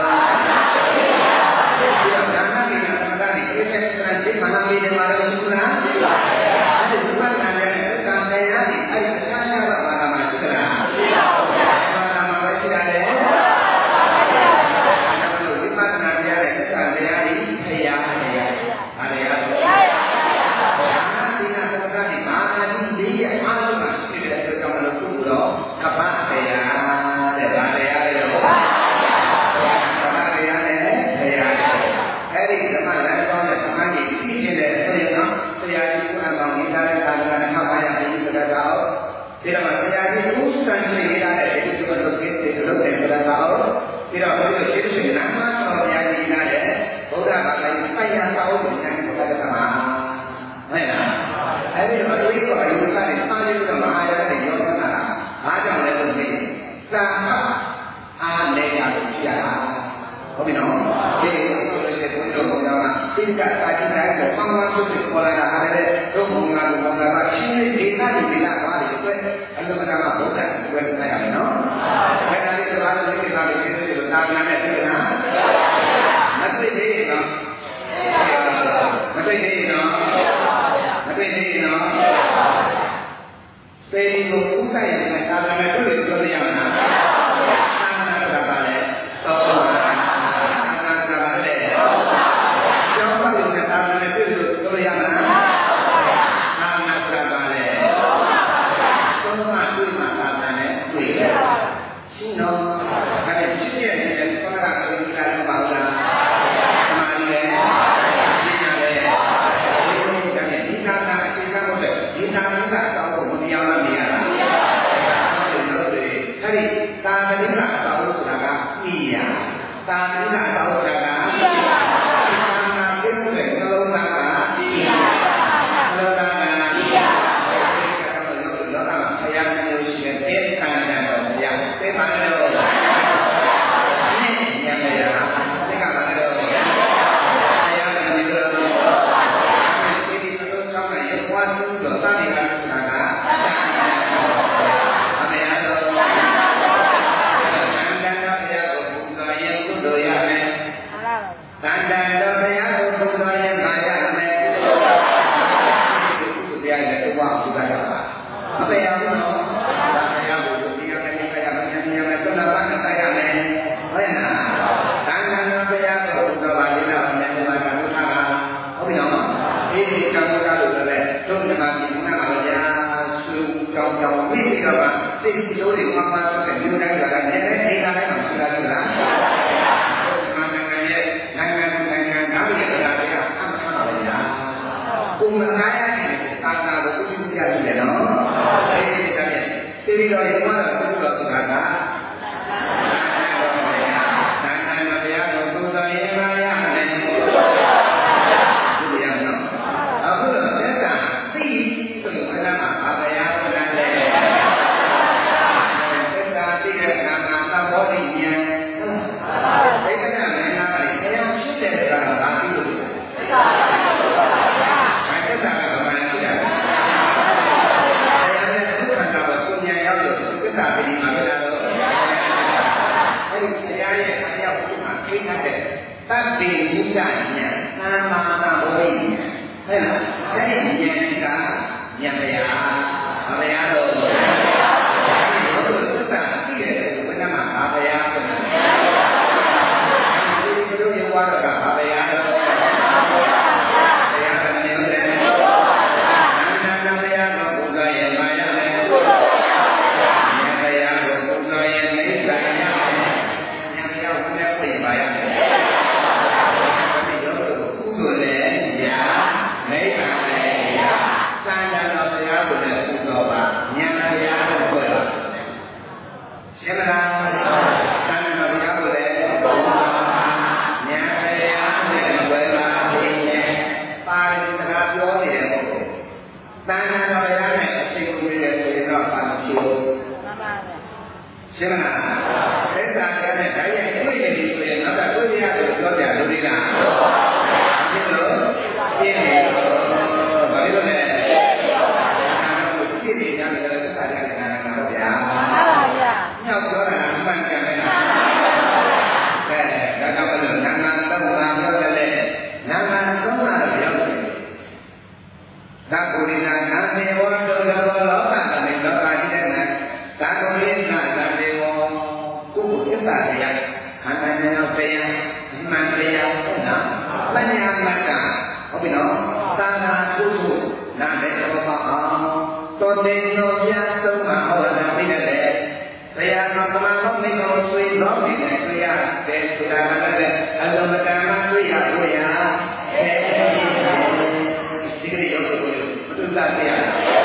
ဒီတော့ဒါနကိစ္စသမထကြီးအချက်အချာမဟာမင်းတွေမှာလည်းရှိလားအဲ့ဒီဝိပဿနာရတဲ့သစ္စာတရားကြီးအဲ့ဒီအချားချားဘာသာမှာရှိလားဘာသာမှာပဲရှိတာလေတရားကြီးဖရာတရားအားတရားဘာသီနာသက္ကတိမာနတိ၄ရဲ့အားလုံးမှာရှိတဲ့အတွက်ကြောင့်လို့သူ့တော့ကပ္ပတရားတဲ့ဗာတရားလေတော့ကပ္ပတရားနဲ့ဖရာအဲ့ဒီဓမ္မလမ်းကြောင်းနဲ့ဓမ္မကြီးသိခြင်းတဲ့ဆိုရင်တော့တရားကြီးကိုအကောင်နေတာတဲ့သာသနာနဲ့မှတ်ပါရသည်ဆိုတာတော့ဒီတော့တရားကြီးဥစ္စာရှိရတဲ့ဒီလိုလုပ်တဲ့လုပ်တဲ့ဆိုတာတော့ဒီတော့ဘုရားရှိရှိနာမတော်တရားကြီးနာတဲ့ဘုရားဘာသာရေးစိုက်ရစာအုပ်ကိုဉာဏ်ကိုတက်တာမှာဟုတ်လားအဲ့ဒီတော့အတွေ့အကြုံအယူဆတွေစာရင်းတော့မအားရတဲ့ရောသနာဘာကြောင့်လဲဆိုရင်သာအားနေရလို့ဖြစ်ရတာဟုတ်ပြီနော်ဒီလိုဆိုရင်ဘုရားဘုရားကပိဋကစာကြည့်တိုင်းဆိုပန်းပန်းဆုပ်ဆုပ်ပေါ်လာတာဟာလည်းတို့ဘုံကဘုံကရှင်းနေဒေသတွေလာပါလေအတွက်အလုကနာကဘုရားကိုယ်နိုင်ရမယ်နော်အဲ့ဒါလေးစကားလေးကိစ္စလေးသိသိလို့သာသနာနဲ့သိလားမသိသေးနော်မသိသေးနော်မသိသေးနော်သေဒီကိုဥဒ္ဒရဲ့သာသနာနဲ့တွေ့လို့ပြောရမှာသာသနာကပါလေသောသာသနာကပါလေကျောင်းသားတွေသာသနာနဲ့တွေ့လို့ပြောရမှာသာသနာကပါလေသုံးပါးတွေ့မှာသာသနာနဲ့တွေ့တယ်ရှင်းတော့အဲ့ဒီဖြစ်ရဲ့ခေါင်းကကိုယ်လာပါလားသမာဓိနဲ့ဉာဏ်နဲ့ဒီနာတာအခြေခံဟုတ်တယ်ဒီနာမိကအတောကိုမပြောင်းလို့မရတာအဲ့ဒီသာမဏေကအတောဆိုတာကဣယာသာမဏေကအတောဆိုတာကဣယာသာနာပြည့်စုံတဲ့နှလုံးသားကဣယာနှလုံးသားကဣယာလောကမှာဘုရားမျိုးရှိတဲ့တေခန္ဓာတော်ဘုရားသိပါလို့ဉာဏ်မရသိကပါလို့ဘုရားကလည်းဒီလိုကောင်းတဲ့ဘဝသူ့တော်သာနေကဆိုတာကအမေအတော်သန္တန်တော်ဘုရားကိုဘုရားရဲ့ကုသိုလ်ရမယ်သန္တန်တော်ဘုရားကိုဘုရားရဲ့မာရမယ်ကုသိုလ်တရားရဲ့ဘဝဘုရားရပါမပေရဘူးနော်ဘုရားကိုဒီကနေ့ခရမဉာဏ်ဉာဏ်နဲ့သုံးနာပါနဲ့တိုက်ရမယ်ဟုတ်ရဲ့လားသန္တန်တော်ဘုရားကိုဘုရားပါလိမ့်တာဉာဏ်ဉာဏ်မှာကလို့ထားတာဟုတ်ပြီနော်ဒီကံဘုရားလို့လည်းတို့မြတ်ပြည်နာမှာဗျာသူကြောင်ကြောင်ပြီးတော့သိကျိုးတွေမှမှဆိုတဲ့မျိုးတိုင်းကလည်းနည်းနည်းနေရာတိုင်းမှာရှိတာရှိလားနိုင်ငံရဲ့နိုင်ငံသားရဲ့တရားတွေကအမှန်မှန်ပါပဲဗျာကိုယ်မနာရတဲ့သာသနာကိုဥပဒေရရှိတယ်နော်အဲဒီတည်းတိတော်ရဲ့ဘုရားကုသိုလ်ဆိုတာကသံဃာဘုရားကိုကုသိုလ်ရဲ့မာရနဲ့ကုသိုလ်ရနော်အခုတော့သက်သာသိဆိုရင်ဘုရားမှာဘာတရားဆိုတာလဲသက်သာသိတဲ့နာမသဘောတိဉာဏ်ဒိဋ္ဌိနဲ့နာမတွေတရားဖြစ်တဲ့ဆိုတာကဘာပြီးလို့သက်သာသက်သာကဘာလဲရှိတာတရားနဲ့သုခန္ဓာကိုကိုဉာဏ်ရောက်လို့သက်သာပြီးမှာပဲလားတော့အဲဒီတရားရဲ့အကြောင်းကိုမှသိနေတဲ့သတ္တိဉာဏ်နာမသဘောတိဉာဏ်ဟုတ်လားအဲ့ဒီဉာဏ်ကဉာဏ်ဘုရားတော်ဘုရားတော်သစ္စာသိတဲ့ဘယ်နှမှာဘာဘုရားဆိုတယ်ဒီလိုရောတော့ကဘာဘုရားတော်ဘုရားကလည်းနေတယ်နာမဘုရားတော်ဘုရားရဲ့မာယာနဲ့ဉာဏ်ဘုရားတော်ဘုရားရဲ့နိစ္စရဉာဏ်ဘုရားကိုလည်းပြင်ပါရကိုယ်ကိုသက်သာရခန္ဓာဉာဏ်တရားမှန်တရားဟုတ်လားပညာမတ္တဟုတ်ပြီနော်သာနာကုသိုလ်နာတဲ့ဘောပါအောင်တော်တယ်တော်ပြသုံးမှာဟောတာပြီးတယ်တရားတော်ကမှတော့မိတော်ဆွေတော်နေတယ်တွေ့ရတယ်ဆိုတာကလည်းအလုံးမတန်မှတွေ့ရတွေ့ရဒီကနေ့ရောက်လို့ဘုရားတရား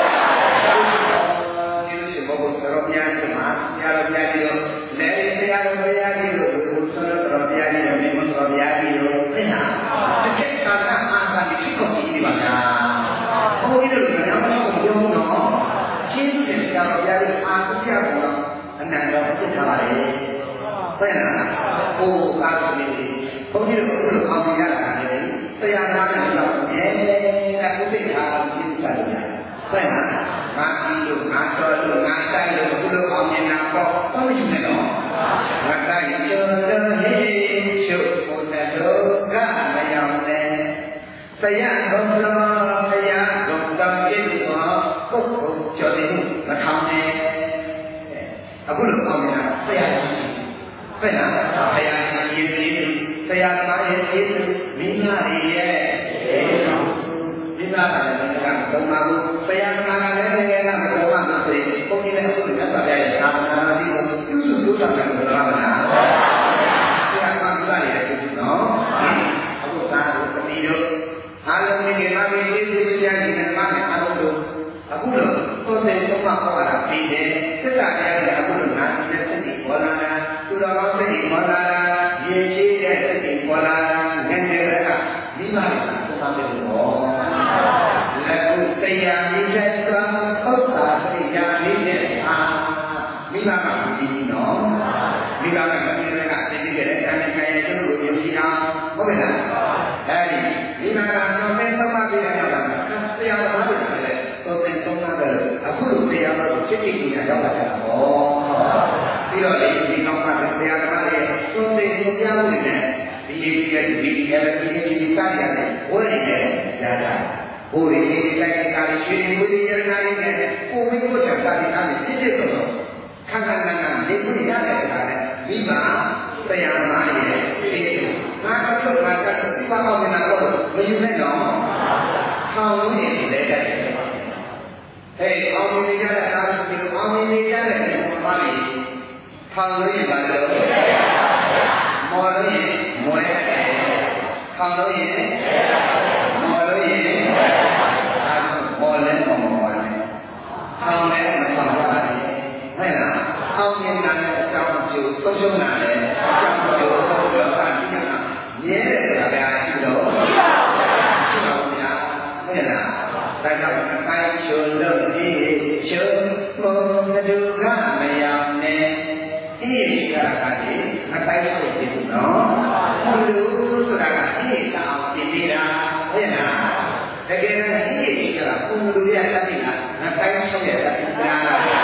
ဒီလိုရှိဘောတော်များကြီးမှာတရားတော်များကြီးလို့လည်းတရားတော်များကြီးလို့ဘုရားတော်များကြီးလို့မိမတော်များကြီးလို့သိလားတစ်ချက်သာအာသာဒီကိုကြည့်ပါလားဘုရားတို့ကလည်းမဟုတ်ဘူးနော်ရှင်းတဲ့တရားတော်များကြီးအာသိရတော့အနန္တပြစ်ထားပါလေဘယ်လားဟိုသာသမီဘုန်းကြီးတို့ကအောင်ရတာလေတရားနာတယ်ဆိုတော့အဲကုသိဟာပြစ်စားတယ်ဘယ်လားငါကြီးတို့ငါတော်တို့ငါတိုက်တို့ဘုလိုအောင်မြင်တာပေါ့တော့မရှိနဲ့တော့ငါတိုက်ကျော်တော်ဟေးရှုပ်ဘုရားတို့ကမရောက်နဲ့တရားတော်တော်တရားတော်တော်ပြည့်စုံကိုယ်ကိုကြော်တယ်မထောင်နဲ့အခုလိုအောင်မြင်တာတရားကြီးဘယ်လားတရားကြီးရေးပြီးတရားသမားရဲ့ရေးမိငါတွေရဲ့မိငါကလည်းကတော့မှာဘူးတရားသမားကလည်းတကယ်ကမတော်မှဆိုရင်ပုံကြီးလည်းအခုလည်းသတ်ပြရဲ့သာမဏေကြီးကိုပြုစုလုပ်တာကလည်းတော်ပါလားတရားသမားကလည်းနော်အခုသာတို့တတိတို့အားလုံးဒီမှာဒီတရားကြီးနဲ့မှလည်းအားလုံးတို့အခုလို့ကိုယ်စိတ်ဆုံးမဟောတာပြီးတယ်သစ္စာတရားကအခုလို့ငါဒီနဲ့စိတ်ပေါ်လာတာသူတော်ကောင်းစိတ်ပေါ်လာတာရေရှိတဲ့စိတ်ပေါ်လာတာငယ်ငယ်ကမိဘကသုံးတယ်လို့လက်ကိုတရားနေတဲ့သောဥစ္စာတရားနေတဲ့အာမိဘကကြည့်နော်မိဘကကြည့်တဲ့ကသိတဲ့ကံနဲ့ကံရဲ့ကျိုးကိုယုံကြည်အောင်ဟုတ်ကဲ့လားအဲဒီမိဘကတော့မင်းသုံးပါးပြရတာတရားတော်ဟုတ်တယ်တော်တယ်သုံးပါးတယ်အခုလိုတရားတော်ကိုစိတ်ကြည်ကြည်ရောက်လာတာဟောပြီးတော့ဒီကောင်းတာတရားတော်ရဲ့သုံးတယ်သုံးပြလို့နေတယ်ဒီရဲ့ဒီရဲ့ဒီစရတယ်ဝိရရဲ့ရတာဘိုးရည်တိုက်ကတာရွှေဝိရရနာလေးနဲ့ကိုမင်းကိုချက်တာဒီအားဖြင့်ပြည့်စုံတော့ခန္ဓာနာနာလေးကိုရတဲ့အခါနဲ့မိဘတရားနာရဲ့ဒီငါကတော့ငါကဒီပါအောင်နေတာတော့မယူနဲ့တော့ထောင်လို့ရင်လည်းတဲ့ဟဲ့အောင်နေကြတဲ့အားဖြင့်အောင်နေကြတဲ့ဘာလဲထောင်လို့ရင်ဘာလို့မော်လို့ရင်မွဲထောင်လို့ရင်မော်လို့ရင်မော်လည်းမော်လည်းထောင်လည်းမထောင်ပါဘူးဟဲ့လားအောင်မြင်တာနဲ့အကြောင်းကျိုးသုံးရှုံးတာနဲ့အကြောင်းကျိုးသုံးလို့တာဒီကမြဲတဲ့ကြပါရှိတော့ရှိပါဘူးဗျာဟဲ့လားဒါကြောင့်အတိုင်းရှုံးလို့ဒီရှုံးဖို့တူကမရောက်နဲ့ဒီကတည်းကအတိုင်းရှုံးပြီနော်ဘုလူဆိုတာကဒီတောင်ပြင်နေတာဟဲ့လားတကယ်တော့ဒီကဘုလူရဲ့တတိလားအတိုင်းရှုံးရဲ့တတိလား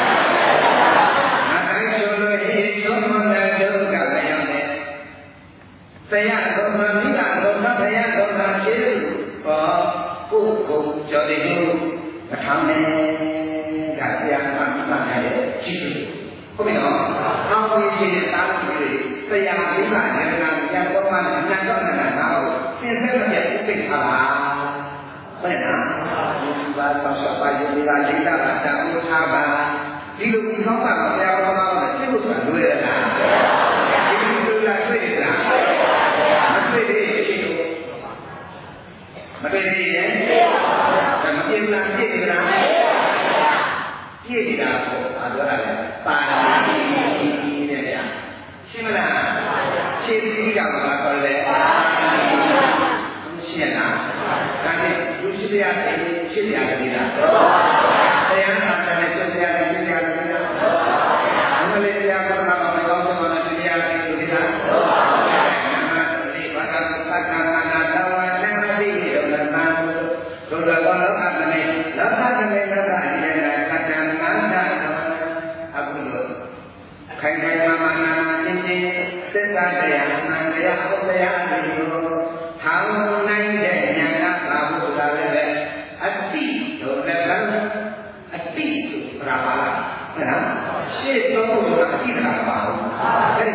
တရားတော်မှာမိဘတော်မှာဘုရားတော်မှာကျေးဇူးပေါ်ကိုယ်ကိုကြော်တယ်လို့မထောင်နဲ့ဒါတရားမှာမိဘနဲ့ကျေးဇူးဟုတ်ပြီနော်အောင်းကြီးရှိတဲ့သားသမီးတွေတရားမိဘနဲ့နာရတော်မှာအနန္တနာနာကိုသင်ဆက်တဲ့ပြိတ်ထားတာဘယ်နာဒီဘာသာစပါယဒီလာလိတာတာဥထားပါဒီလိုဒီကောင်းတာဘုရားတော်မှာပြည့်လို့ဆိုတာလွယ်ရလားဒီလိုလားတွေ့ရလားမတွေ့သေးရဲ့ဒါမပြင်းလားပြည့်ကြလားပြည့်ကြတာပေါ့အားပြောတာလေပါဠိတဲ့ဗျာရှင်းမလားရှင်းပြီးကြမှာတော့လေရှင်းလားဒါနဲ့လူရှိရတဲ့ရှင်းရတယ်လားတရားနာတဲ့ရှင်းရတယ်ရှင်းရတယ်ဘုရားတရားတော်မှာမကောင်းတဲ့မှာတရားရှိလို့လားဒီဘာသာသက္ကနာတော်ဝါသံဃာတိရောလမ်းဒုရဘောလောကတမေလောကတမေလောကအိယနာကတ္တမန္တအခုလို့ခိုင်ခိုင်မာမာနာချင်းချင်းသစ္စာတရားအမှန်တရားဟုတ်တရားတွေကိုထောင်နိုင်တဲ့ဉာဏ်ကသာဘုရားလည်းအတိတို့လည်းအတိပြပါလားဟဲ့လားရှေ့တော့ဘုရားအတိကပါဘူး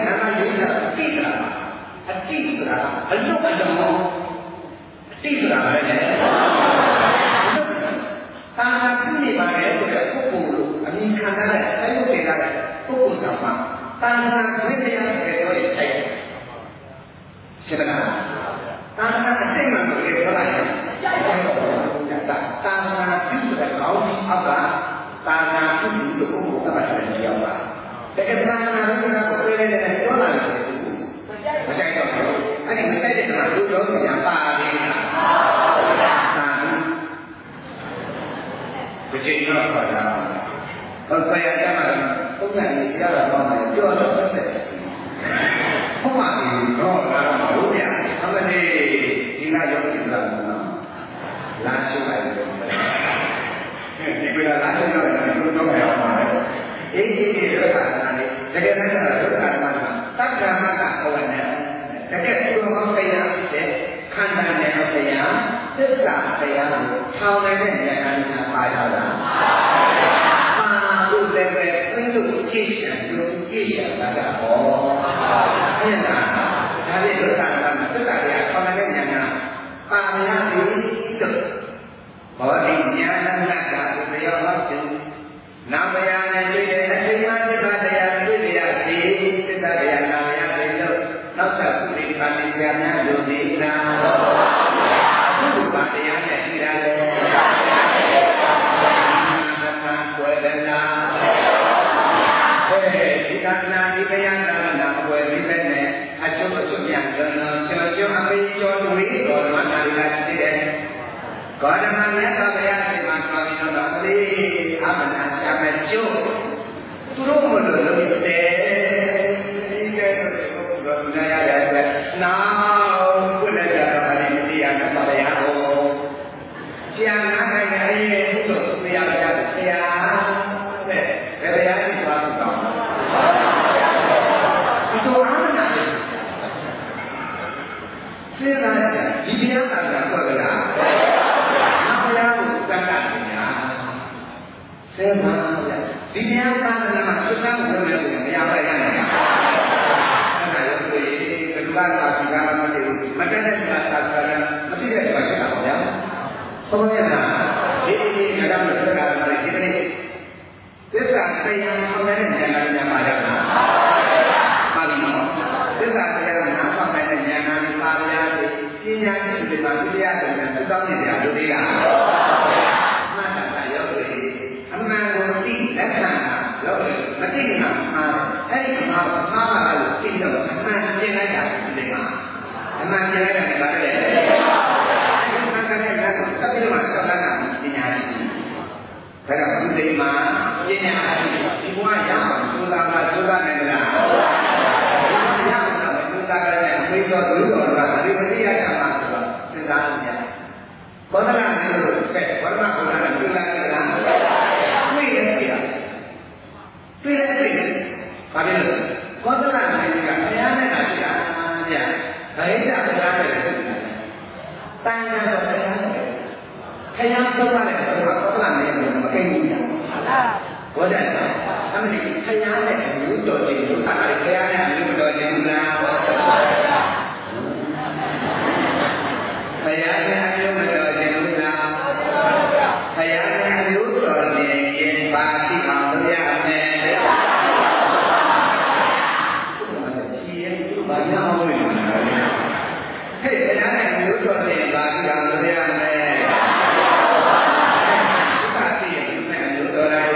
တိဆိုတာအလုတ်အလုံးတိဆိုတာလည်းတာနာပြုနေပါလေဆိုတဲ့ပုဂ္ဂိုလ်လိုအမြင်ခံရတဲ့အဲလိုတင်လာတဲ့ပုဂ္ဂိုလ်ဆောင်မှာတာနာဝိတ္တရာတဲ့ပြောရတဲ့ရှိတယ်လားတာနာအစိမ့်မှန်လို့ပြောလိုက်တယ်ကြိုက်တယ်တာနာပြုတဲ့ကောင်းကြီးအောက်ကတာနာပြုလို့ပုဂ္ဂိုလ်သတ်မှတ်တယ်ပြောပါတကယ်တာနာလို့ကတော့ပြေးနေတဲ့ပြောလာတယ်မကြိုက်တော့ဘူးအဲ့ဒီမကြိုက်တဲ့ကလူရောဆိုရင်ပါသေးတာဒီချိန်တော့ပါလားဟုတ်ပါရဲ့အဲ့မှာဘုရားကြီးကြားတာတော့မယ်ပြောတော့ဆက်တယ်ဟုတ်ပါပြီတော့လာတော့ဘုရားအမလေးဒီကရောဒီလားနော်လာရှိလိုက်တယ်ဒီကလာရှိတော့တယ်ဘုရားတော့မှာအေးဒီရတာလည်းတကယ်တမ်းကဒုက္ခမှာတက္ကမကဟောတယ်တကယ်ဘုရားဟောတရားတဲ့ခန္ဓာနဲ့ဟောတရားသစ္စာတရားကိုထောင်နေတဲ့ဉာဏ်နဲ့ပါရတာပါလို့လည်းပဲသိလို့ကြည့်ရတယ်လို့ကြည့်ရတာကဟောအဲ့ဒါဒါလေးဒုက္ခကသစ္စာတရားထောင်နေတဲ့ဉာဏ်ကပါရသည်လို့ဘောဓိဉာဏ်နဲ့ကဘယ်ရောက်မှနာမယနဲ့တွေ့တဲ့အချိန်မှသစ္စာတရားတွေ့ရသည်သစ္စာတရားနာမယတွေလို့နောက်ဆက်သူတွေပါတိပြများလို့ဒီနာသုဘတရားနဲ့ဒီလာလေဝေဒနာဒီကနာဒီပယနာနာဝေဒီပဲနဲ့အကျိုးအကျိုးပြန်တော့ကျော်ကျော်အပိကျော်တွေတော်မှနာရီလာရှိတယ်ကောဓမမြတ်စွာဘုရားရှင်မှာသွားပြီးတော့အလေးအမနာချမဲ့ကျိုးသူတို့မလို့လို့တဲ့ဒီကဲတော့နာရရတဲ့နောက်ဘုရားတော်ဘာလို့မတရားနဲ့ပါရအောင်ကျန်နာနိုင်တဲ့အရေးဆိုတရားရတဲ့တရားတဲ့ဘယ်တရားကြီးသွားတော့ဒီတော့အမနာစဉ်းစားကြဒီတရားကလည်းပြောကြလားဆဲမှာဒီတရားသာသနာမှာသုတ္တဘုရားကိုမရပါရနိုင်ဘူး။အဲ့ဒါလို့ဆိုရင်ဘယ်လိုလဲဒီကမှာမတည်ဘူး။မတည့်တဲ့သာသနာမတည်တဲ့ဘာဖြစ်တာပေါ့ဗျာ။ဘုရားကဒီအရာမျိုးတွေကလည်းဒီနေ့သစ္စာတရားဆောင်တဲ့ဉာဏ်နဲ့ပါရတာ။ပါဠိနော်။သစ္စာတရားကိုနားဆောင်တဲ့ဉာဏ်နဲ့ပါရတဲ့ပညာရှိတွေမှာတရားတွေနဲ့သုတ္တနေကြလို့ဒီလား။မသိရင်အဲ့ဒီမှာမှားပါလို့သိတော့အမှန်ကျင်လိုက်တာဒီမှာအမှန်ကျင်လိုက်တာကဘာလဲအဲ့ဒီမှန်ကန်တဲ့ဉာဏ်ကိုသတိမှာစောင့်တာပညာရှိဒါကဘုရားမှာပညာရှိဒီဘဝရမှာသုသာကသုသာနိုင်လားဘုရားရမှာသုသာကလည်းအမေတော်သူတော်ကအရိပတိယကမှာဆိုတော့စဉ်းစားကြည့်ဘောဓနာမျိုးလို့ပဲဘောဓနာဘုရားကသုသာကလားတွေ့ရပြတွေ့တယ်တွေ့တယ်။ဘာဖြစ်လို့ကောသလနိုင်ငံကဘုရားနဲ့တာကြာဗျာ။ဗိဓာဘုရားပဲဖြစ်တယ်။တန်ခါတော့ဘုရားပဲ။ဘုရားသုံးရတဲ့ဘုရားကောသလနိုင်ငံကိုမကိန်းဘူးညာ။ဟုတ်တယ်နော်။အမှန်ကြီးဘုရားနဲ့မျိုးတော်ခြင်းလို့အဲ့ဒါဘုရားနဲ့မျိုးတော်ခြင်းလား။ဘုရားနဲ့မျိုးတော်ခြင်းလား။ဘုရားနဲ့မျိုးတော်ခြင်းရင်ပါတိအောင်ဘုရားနဲ့ဘာညာမလို့လဲဟဲ့တရားနဲ့မျိုးတော်တဲ့ဘာကြီးအောင်လို့ရမယ်သာတိရဲ့မျိုးတော်ရတယ်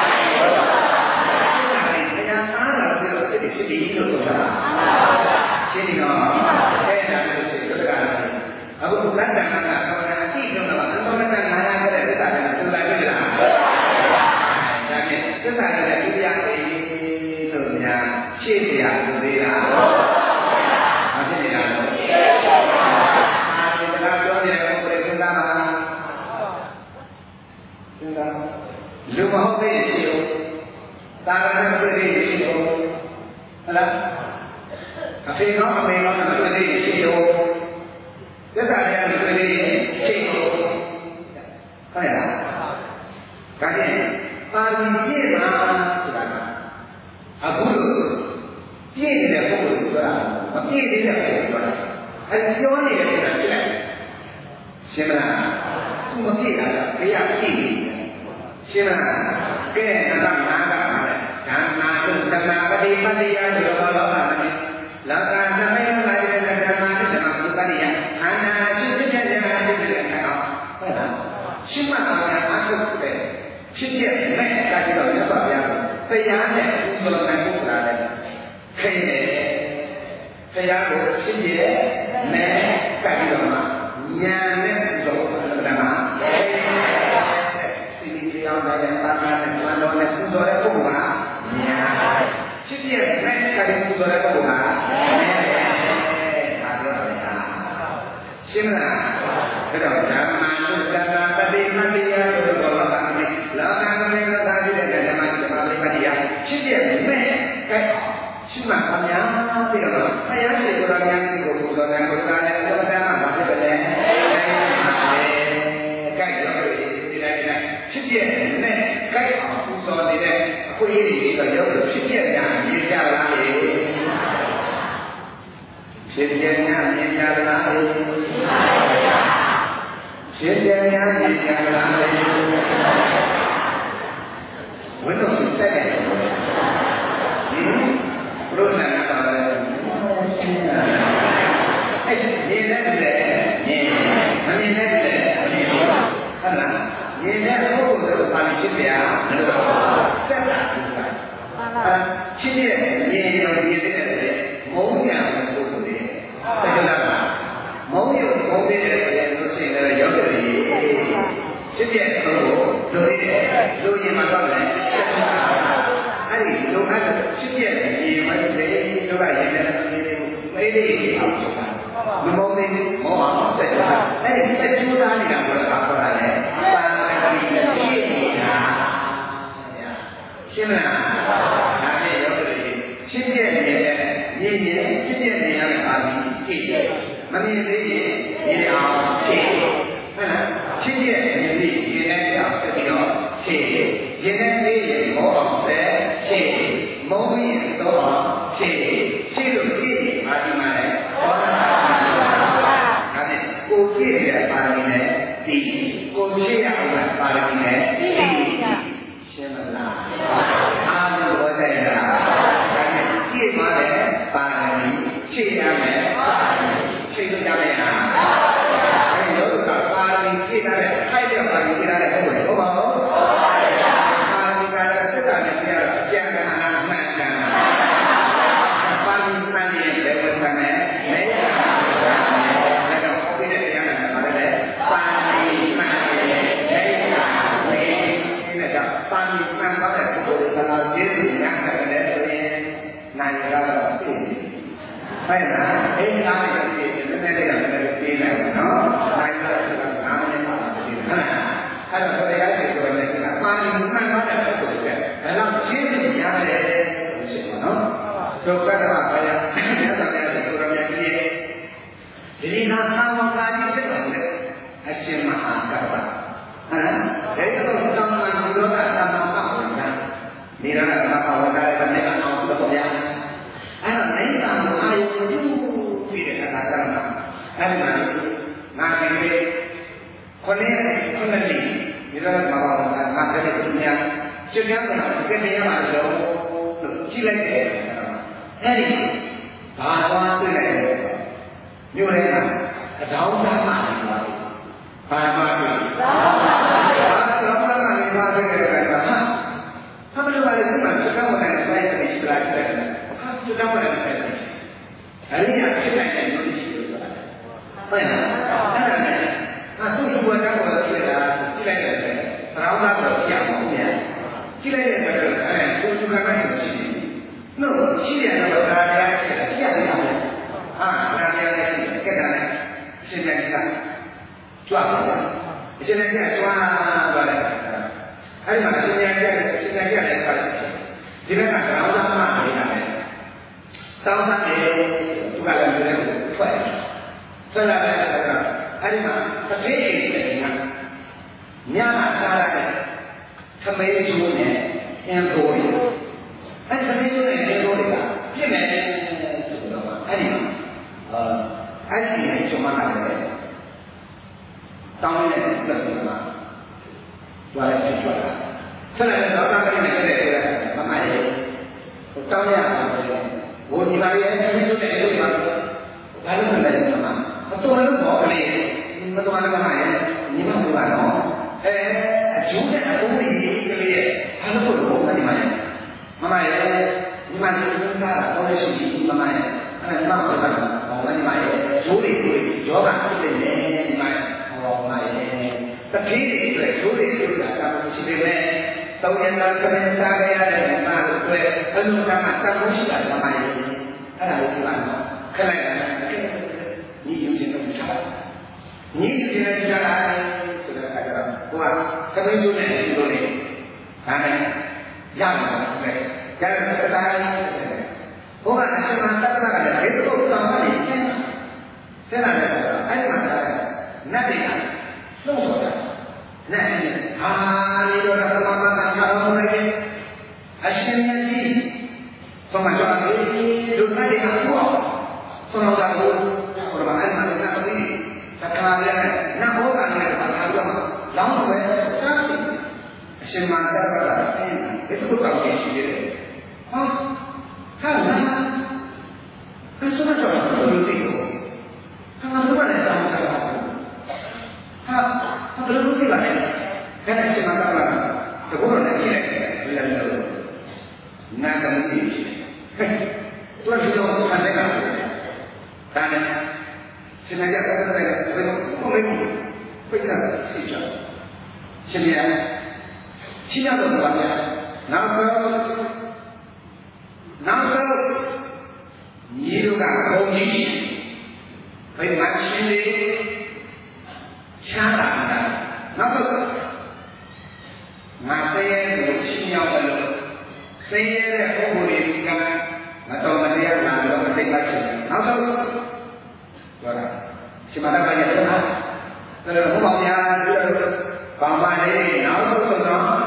တရားအားလာပြီးတော့ဖြစ်ဖြစ်ပြီးလို့ဆိုတာရှင်းနေတော့အဲ့ဒါလို့ရှိတော့အခုလက္ခဏာကဘာလဲအတိဆုံးတော့အသောမတနာနာခဲ့တဲ့သစ္စာကသူလာပြီလားဒါနဲ့သစ္စာကလည်းဒီတရားလေးလို့များရှင်းပြရလို့သေးလားဖြစ်နေတာလို့အာဒီကပြောနေတယ်ဘယ်စဉ်းစားမှာစဉ်းစားလူမဟုတ်သေးရှိလို့တာရဏတွေ့သေးရှိလို့ဟုတ်လားအဖေကောင်းအမေကောင်းတွေ့သေးရှိလို့သစ္စာတရားတွေ့သေးရှိလို့ဟုတ်ရဲ့လားဒါဖြင့်ပါဠိပြည့်မှာဆိုတာအခုလို့ပြပြည့်နေတဲ့ပုဂ္ဂိုလ်ကိုပြောတာမပြည့်သေးတဲ့ပုဂ္ဂိုလ်ပြောတာအဲပြောနေတဲ့ပုံစံဖြစ်လိုက်ရှင်းမလားသူမပြည့်တာဘယ်ရပြည့်နေရှင်းမလားကဲနာမနာကပါလေဓမ္မာတုဓမ္မာပတိပတ္တိယဆိုတော့ဘာလို့ပါလဲလောကသမေယလာတဲ့ဓမ္မာတုဓမ္မာပတိပတ္တိယအာနာရှိတဲ့ဉာဏ်နဲ့ဖြစ်တဲ့အခါဟုတ်လားရှင်းမှန်အောင်အားထုတ်တဲ့ဖြစ်တဲ့မဲ့ကာကြည့်တော့မြတ်စွာဘုရားတရားနဲ့ဥပ္ပလနိုင်ပုဂ္ဂိုလ်လည်းခေတယ်တရားကိုဖြစ်တဲ့မဲ့ကာကြည့်တော့မှဉာဏ်နဲ့ဥပ္ပလဓမ္မစီမီတရားနဲ့ပါဠိနဲ့ကျွမ်းတော်နဲ့ပူဇော်တဲ့ပုဂ္ဂိုလ်ကဉာဏ်ဖြစ်တဲ့မဲ့ကာကြည့်ပူဇော်တဲ့ပုဂ္ဂိုလ်ကမဲ့ဒါပြောတာရှင်းမလားဒါတော့ဓမ္မာတုဓမ္မာပတိပတ္တိယဆိုတော့ဘာသာနဲ့လောကသမေသာဖြစ်တဲ့ဓမ္မဓမ္မပတိပတ္တိယဖြစ်တဲ့မဲ့ကဲရှိမှအများပြီးတော့ဘုရားရှင်ကိုယ်တော်များကြီးကိုပူဇော်တယ်ဘုရားလည်းဘုရားမှာဖြစ်တယ်လေကဲရောဒီလိုက်ဖြစ်တဲ့မဲ့ကဲအောင်ပူဇော်နေတဲ့အခွင့်အရေးတွေတော့ရောဖြစ်တဲ့ညာမြင်ကြလားလေဖြစ်တဲ့ညာမြင်ကြလားလေဖြစ်တဲ့ညာမြင်ကြလားလေဝိနည်းစက်တယ်ဘုရားနာပါလေအဲ့ဒီနေနဲ့လေနေမမြင်နဲ့လေမမြင်ဘူးဟုတ်လားနေနဲ့ဘုရားဆိုပါဖြစ်ပြမလို့စက်တာဖြစ်တဲ့နေရောနေတဲ့မုန်းကြတဲ့ပုဂ္ဂိုလ်တွေတကယ်လားမုန်းရုံမုန်းတဲ့လို့ရှိရင်လည်းရောက်တယ်ဖြစ်တဲ့ပုဂ္ဂိုလ်တို့လူရင်မှာတော့လေအဲ့ဒီလူအဲ့ဖြစ်တဲ့ဒီမိုင်းတွေတို့ကရတဲ့မေးလေးအောင်ဆိုတာမမုန်းသေးဘူးမောအောင်ဆက်ကြအဲ့ဒီစက်ကျူးသားနေတာကိုလည်းပြောတာလေပါဠိနဲ့ပြည့်နေတာရှင်းမလားဒါနဲ့ရောက်တယ်ဖြစ်တဲ့နေတဲ့မြင်ရင်ဖြစ်တဲ့နေရာနဲ့ပါပြီးကြည့်တယ်မမြင်သေးရင်ဒီအောင်ကြည့်ဟုတ်လားဖြစ်တဲ့မြင်ပြီးဒီနဲ့ကြောက်ပြီးတော့ကြည့်ရင်နဲ့လေးရင်မောအောင်ပဲကြည့်မုံပြီးတော့ကြည့်လို့ကြည့်ပါဒီမှာလေဟောတာဒါနဲ့ကိုကြည့်ရပါလိမ့်မယ်ဒီကိုကြည့်ရအောင်ပါလိမ့်မယ်ဒီရှင်းမလားအားလုံးဟောတဲ့လားဒါနဲ့ကြည့်မှလည်းပါလိမ့်မယ်ကြည့်ရမယ်ကြည့်လို့ရမယ်ဟာအဲဒီတော့ပါဠိကြည့်တဲ့ခိုက်တဲ့ပါဠိကြည့်တဲ့ဟုတ်ပါဘူးပါဠိကလည်းစက်တာနဲ့ပြရကျန်တာမှန်တယ်ပါဠိမှန်ရင်လည်းဘယ်မှာလဲမဲတာလည်းတော့ဟုတ်တဲ့တရားနဲ့ပါတယ်လေပါဠိမှန်ရင်မဲတာဝေနဲ့တော့ပါဠိမှန်တဲ့ပုဂ္ဂိုလ်ကလည်းကျေးဇူးများတယ်ဆိုရင်နိုင်ရတော့သိတယ်ဟုတ်လားအင်းသားနဲ့ပြည့်တယ်နည်းနည်းလေးတော့ပြေးလိုက်နော်နိုင်ရတော့နားမနဲ့ပါဘူးဟုတ်လားအဲ့တော့ဘုရားရှင်ပြောတယ်ကပါဠိမှန်တဲ့ပုဂ္ဂိုလ်ကဒါတော့ကျေးဇူးများတယ်ဆိုပါနော်ဒုက္ခကဘာလဲမြတ်စွာဘုရားကိုယ်တော်မြတ်ကြီးဒီနေ့ကသာဝကာကြီးဖြစ်တော်လေအရှင်မဟာကပ္ပဟမ်ဒါကတော့သမ္မာဒုက္ခသမ္မာပ္ပဝံနိရဏသမ္မာဝကာရဲ့ကနေအောင်လို့ပြောရအဲ့တော့နိဗ္ဗာန်ကိုအာရုံပြုပြီးတဲ့အခါကျတော့အဲ့ဒီမှာငါဒီနေ့ခုနှစ်နှစ်နိရဏသမ္မာဝကာငါတဲ့သူများကျင့်ကြံတော့ကြည့်ရမှာလို့ကြည့်လိုက်တယ်အဲ့ဒီဘာသွားတွေ့လိုက်လဲမြို့ထဲမှာအတောင်းသားမှနေပါဘူးဘာမှမတွေ့ဘူးဘာတော့ဘာမှမနေပါဘူးတဲ့ကဟာဘာလို့လဲဒီမှာစကားဝင်တဲ့ဘိုင်းတွေရှိလာတယ်ဟာစကားဝင်တဲ့အဲ့ဒီကဖြစ်နိုင်တဲ့လူတွေရှိတယ်ဆိုတာဟုတ်လားအဲ့ဒါနဲ့သူ့လူဝတ်ကတော့ဖြစ်လာကြည့်လိုက်တယ်တောင်းသားတော့ပြအောင်ပြန်ကြည့်လိုက်တဲ့အခါကျတော့အဲ့ကိုသူကနိုင်ရှိတယ်နော်ရှိတယ်တော့ဒါတရားရှိတယ်ပြရတယ်ဟာဒါတရားရှိတယ်ကဲဒါနဲ့ရှင်းတယ်ကကြွားပါရှင်းတယ်ကကြွားသွားတယ်အဲ့ဒီမှာရှင်းတယ်ကလည်းဒီဘက်ကတောင်းသားမှနေရတယ်တောင်းသားနေသူကလည်းဒီဘက်ကိုထွက်လာတဲ့အခါကျအဲ့ဒီမှာတစ်သေးအိမ်တွေညမှာစားရတယ်ခမေးချိုးနဲ့အင်းကိုအဲ့ဒီခမေးချိုးနဲ့အင်းကိုကပြည့်မယ်ဒီနေ့ကျွန်မလာတယ်တောင်းနေတဲ့တက်တယ်မှာတွားလိုက်ကြွလာဆက်လိုက်တော့တာကလေးနဲ့ပြည့်တယ်မမရဲ့တောင်းရအောင်ဘိုးဒီပါရဲ့အမျိုးစုတဲ့လူတွေမှာဘာလို့လဲဆိုတော့မတော်လို့ပေါ့ကလေးမတော်လည်းမမရဲ့ညီမတို့ကတော့အကျိုးနဲ့အုံးကြီးကလေးရဲ့ဘာလို့လို့ဒီမှာရဲ့မမရဲ့ညီမတို့ကတော့လည်းရှိမမရဲ့အဲ့ဒါမှမဟုတ်ဘူး။ဟောဒီမှာရဲ့ဇိုးတွေယောဂဖြစ်နေတယ်ဒီမှာဟောမှာရဲ့တတိတွေအတွက်ဇိုးတွေဆိုတာတာမရှိသေးပဲ။တောင်းရတာကလည်းစားရတဲ့မှာတို့အတွက်အလုံးကမှတတ်လို့ရှိတာမမရဲ့အဲ့ဒါကိုပြောတာခက်လိုက်တာညီယူခြင်းတော့ချာညီယူခြင်းနဲ့ချာလာဆိုတဲ့အခါကျတော့ဟိုကသမီးတို့နဲ့ဒီလိုလေးဒါနဲ့ရမှာပဲကျန်တဲ့တိုင်းဘုရားအရှင်မသတ္တနာကလည်းဘယ်လိုတောင်းမှလည်းကျင်းကျင်းလာတယ်အဲ့မှာနတ်တွေကလှုပ်ဆိုတာနတ်တွေဟာဒီလိုကသမမကချောင်းနေအရှင်မြတ်ကြီးဆုံးမကြောက်လို့ဒုက္ခတွေကဘောဆုံးတော့ဘုရားအဲ့မှာနတ်တွေသက္ကာလည်းနတ်ဘောကလည်းဘာသာတော့လောင်းပဲစားတယ်အရှင်မသတ္တနာကဘယ်လိုတောင်းရှိတယ်ဟောဟာလာအစမတော်ဘယ်လိုသိလို့ဟာငါတို့ကလည်းတောင်းစားတာဟာဘယ်လိုသိလဲအဲ့ဒါရှင်မတော်လားတကူတော့လည်းကြည့်လိုက်လည်းလို့နာကမသိဘူးသူကဒီလိုခံနေတာဒါနဲ့ရှင်မကြတဲ့ဘယ်လိုဘယ်လိုပြကြစီချာရှင်ရချင်းရတော့ဘာလဲနောက်ညီတို့ကဘုံကြီးဘယ်မှာရှင်နေချမ်းသာတာနောက်တော့ငါသေးရဲ့ကိုချင်းရောက်တယ်လို့သေးရဲ့ပုဂ္ဂိုလ်တွေကမတော်မတရားလာတော့မသိပါဘူးနောက်တော့ပြောတာရှင်မလာပါရဲ့တော့ဒါတော့ဘုရားများဘာမှလည်းနောက်တော့ဘု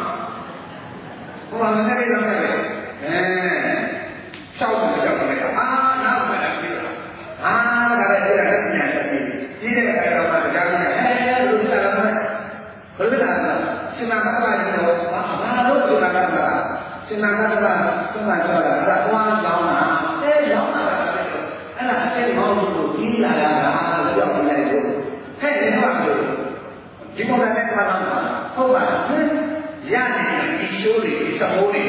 ရားမနဲ့တော့ရှောက်တယ်ကြောက်တယ်အာနောက်မှလည်းပြောအာဒါလည်းပြောတယ်ညံ့တယ်ကြီးတဲ့အခါတော့တရားကြီးလူစားတော့ဘယ်လိုလဲရှင်မကပါရင်တော့ဘာလို့ရှင်မကပါရှင်မကပါဆုံးမပြောတာဒါကွာကြောင်းတာကြောင်းတာအဲ့ဒါအဲ့ဒီမောင်တို့ကြီးလာတာကြောက်နေတယ်ဟဲ့ဒီမှာဒီပေါ်နဲ့ကမှဟုတ်ပါရနေဒီရှိုးတွေစမိုးတွေ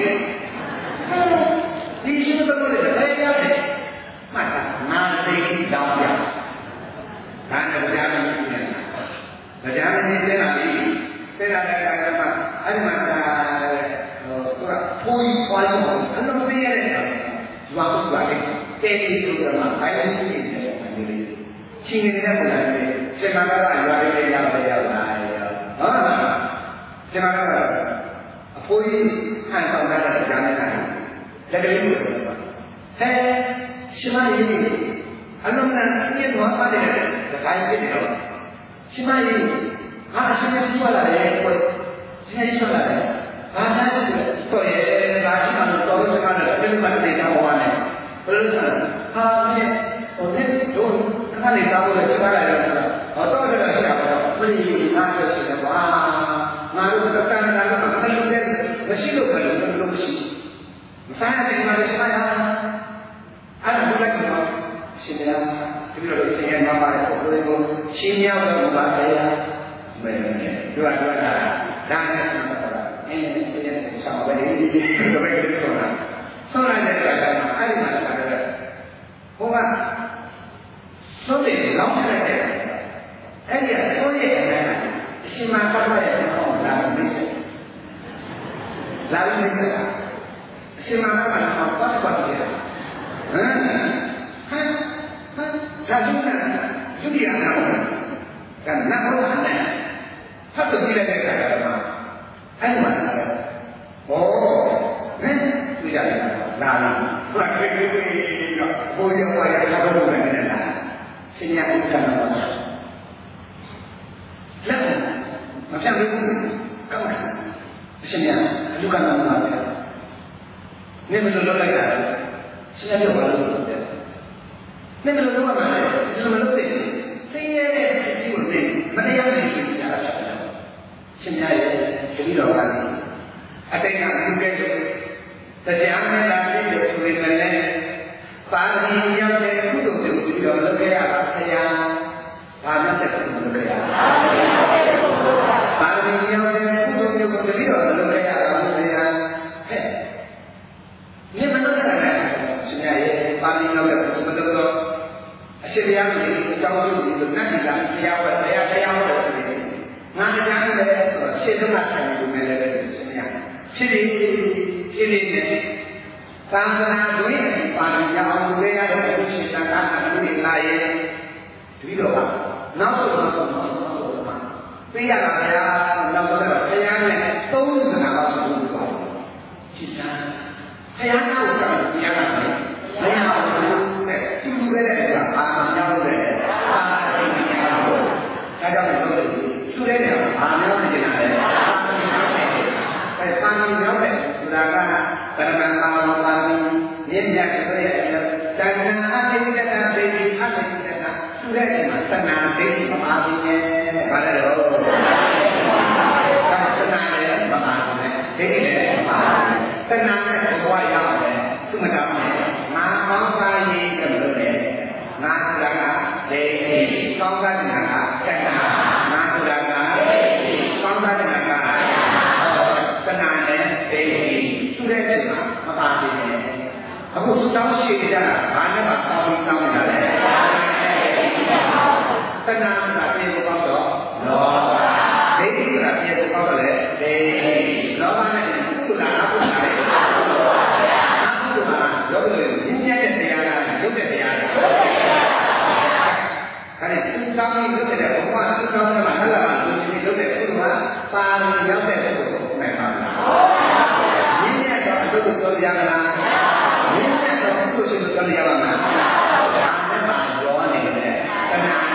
ဒီရှိုးတော့လည်းအဲ့ရတယ်မှတ်တာငါသိကြောင်းပြဒါနဲ့ကြားနေတယ်ကြားနေတယ်လားဒီတဲ့တာလည်းကမှအဲ့မှာသူကဖိုးဖွားလို့အလုံးသိရတဲ့ဇွာပုတ်ပါလေတဲတီဆိုတော့ဘိုင်းလေးနေတယ်ချင်းနေတဲ့ပုံစံနဲ့စေမနာကရွာလေးရောက်တယ်ရောက်လာဟုတ်စေမနာကအဖိုးကြီးဟန်ဆောင်တဲ့ကြားနေတာလက်ကလေးကိုဟဲရှင်မကြီးအလုံးနဲ့ပြည့်သွားပါတယ်တခါကြီးဖြစ်တယ်ရှင်မကြီးဟာအရှင်ကြီးဆွလာတယ်ကိုရှင်ကြီးဆွလာတယ်ဘာသာဆိုတော့ဘာရှိမှတော့တော်စကားနဲ့ပြည့်မှတ်နေတာဟောတယ်ဘယ်လိုလဲဟာဒီဟိုနဲ့တို့ခဏလေးတောင်းလို့စကားလိုက်တော့ဟောတော့ကြရအောင်ပြည်ငါဆိုရှင်ကွာငါတို့ကတန်တာကမလို့တဲ့မရှိလို့ဘယ်လိုမရှိမဆိုင်တဲ့မှာရှိပါလားအဲ့ဒါဘုရားကတော့ရှင်များဒီလိုရှင်ရဲ့မှာပါတယ်ဘုရားကိုရှင်များတော့ဘာလဲမယ်ဒီကဒါနဲ့အင်းဒီဆောင်းပဲဒီလိုပဲဆိုတာဆောင်းလိုက်တဲ့အခါကျအဲ့ဒီမှာပါတယ်ဘုရားသုံးတယ်လောင်းတဲ့အဲ့ဒီကိုယ့်ရဲ့အရှင်မပတ်သက်တဲ့ဟောလာပြီးလာပြီးအရှင်မကပတ်သက်တယ်ဟမ်ဒါဆိုရင်ဒုတိယနာကနာဟုတ်တယ်ဖတ်ကြည့်လိုက်တဲ့အခါကျတော့အဲ့ဒီမှာဩဟင်တွေ့ရတယ်လာလာဘုရားပြေးပြေးတော့ဘိုးရောပါရထားလို့လည်းလာရှင်ရဥက္ကဋ္ဌပါလက်မဖြတ်ဘူးကောင်းတယ်အရှင်ရလူကနာမှာပဲနေမလို့လိုက်တာရှင်ရပြောပါလို့နေမလို့လုပ်ရမှာလေဒီလိုမလုပ်သေးဘူးရှင်ရမယ်အကြောင်းပြုပြီးတော့နတ်ကြီးကတရားဝဲတရားဝဲတယ်ငါအကြမ်းလည်းရှင်းတော့ဆိုင်လို့လည်းပဲရှင်ရဖြစ်နေနဲ့သာသနာ့တွင်ပါဠိရအောင်လည်းရတဲ့ရှင်သံဃာအမှုလာရဲ့တပည့်တော်ကနောက်ဆုံးပေးရတာဗျာနောက်တော့ဘုရားနဲ့သုံးသနာတော့ဘုရားဖြစ်တာဘုရားကိုကြောက်ဘုရားကလည်းဘုရားကိုနဲ့သူ့လိုတဲ့ကအာမြောက်တဲ့အာသိနေရတော့ဒါကြောင့်လည်းသူ့တဲ့နေရာအာမြောက်နေကြတယ်အဲပါဏိရောက်တဲ့ဒါကပရမန်ပါဝပါဏိမြင့်မြတ်ဆိုရဲ့တဏှာအတိတ်ကတည်းကဘေဒီအတိတ်ကတည်းကသူ့တဲ့နေရာတဏှာဘေဒီမပါဘူးနဲ့ဘာလဲတော့တဏှာလည်းမပါဘူးနဲ့ဘေဒီလည်းမပါဘူးတဏှာနဲ့ဘဝရောက်တယ်သူ့မတော်ဘူးငါကောင်းစားရေးကလို့လေငါဆိုတာကဒေဒီကောင်းစားနေတာကတဏှာငါဆိုတာကကောင်းစားနေတာကတဏှာနဲ့ဒေဒီသူ့တဲ့နေရာမပါဘူးနဲ့အခုတောင်းရှိကြတာဘာနဲ့မှတောင်းပြီးတောင်းနေတာလဲတဏှာကပြေကောင်းတော့လောဘဒိဋ္ဌိကပြေကောင်းတော့လေဒေလောဘနဲ့ကုသလာအကုသလာအကုသလာလောဘနဲ့ဉာဏ်ရဲ့တရားကရုပ်တဲ့တရားကအဲ့ဒီသူတောင်းပြီးလုပ်တဲ့ဘုရားသူတောင်းတဲ့မှာဟလာမှာလူကြီးလုပ်တဲ့ကုသလာပါရမီရောက်တဲ့ပုဂ္ဂိုလ်ကိုနိုင်ပါလားဉာဏ်ရဲ့တော့အတုဆိုရမလားဉာဏ်ရဲ့တော့အတုဆိုရပါမလားဒါနဲ့မှရောနေတယ်တဏှာ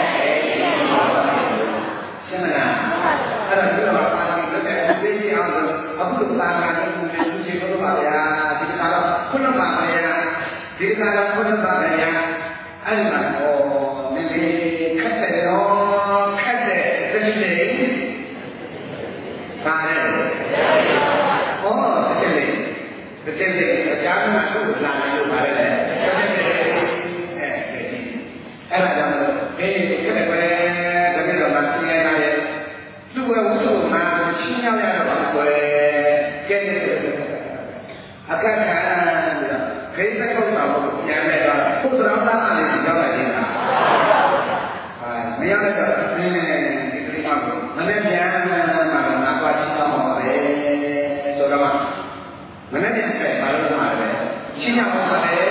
ရှင်းမလားအဲ့ဒါပြောတာပါဠိလိုတဲ့သိကြအောင်အခုလိုသာနာကိုသူရှင်းလို့ပါဗျာဒီကတော့ခုနကပါဗျာဒီကတော့ခုနကပါဗျာအဲ့ဒါတော့နည်းနည်းခက်တယ်တော့ခက်တယ်သိနေပါတယ်ဟောတဲ့လေအကြမ်းမှသူ့လာနေလို့ပါတယ်လေအဲ့ဒါကြောင့်ဒီခက်တယ်ပဲတကယ်တော့မသိရနိုင်ရဲ့လူဝဲဝုစုမှာချင်းရောက်ရတော့ကွယ်ကဲအခက်ခံခိစ္စကုတ်တော်ကိုပြန်မဲ့တော့ဘုရားသားကလည်းကြောက်လိုက်နေတာမရတော့ဒီကိစ္စကိုမနေ့ပြန်မှာတော့ငါကွာချင်းတော့ပါပဲဆိုတော့မနေ့ပြန်ဆက်ပါလို့မှာပဲချင်းရောက်ပါလေ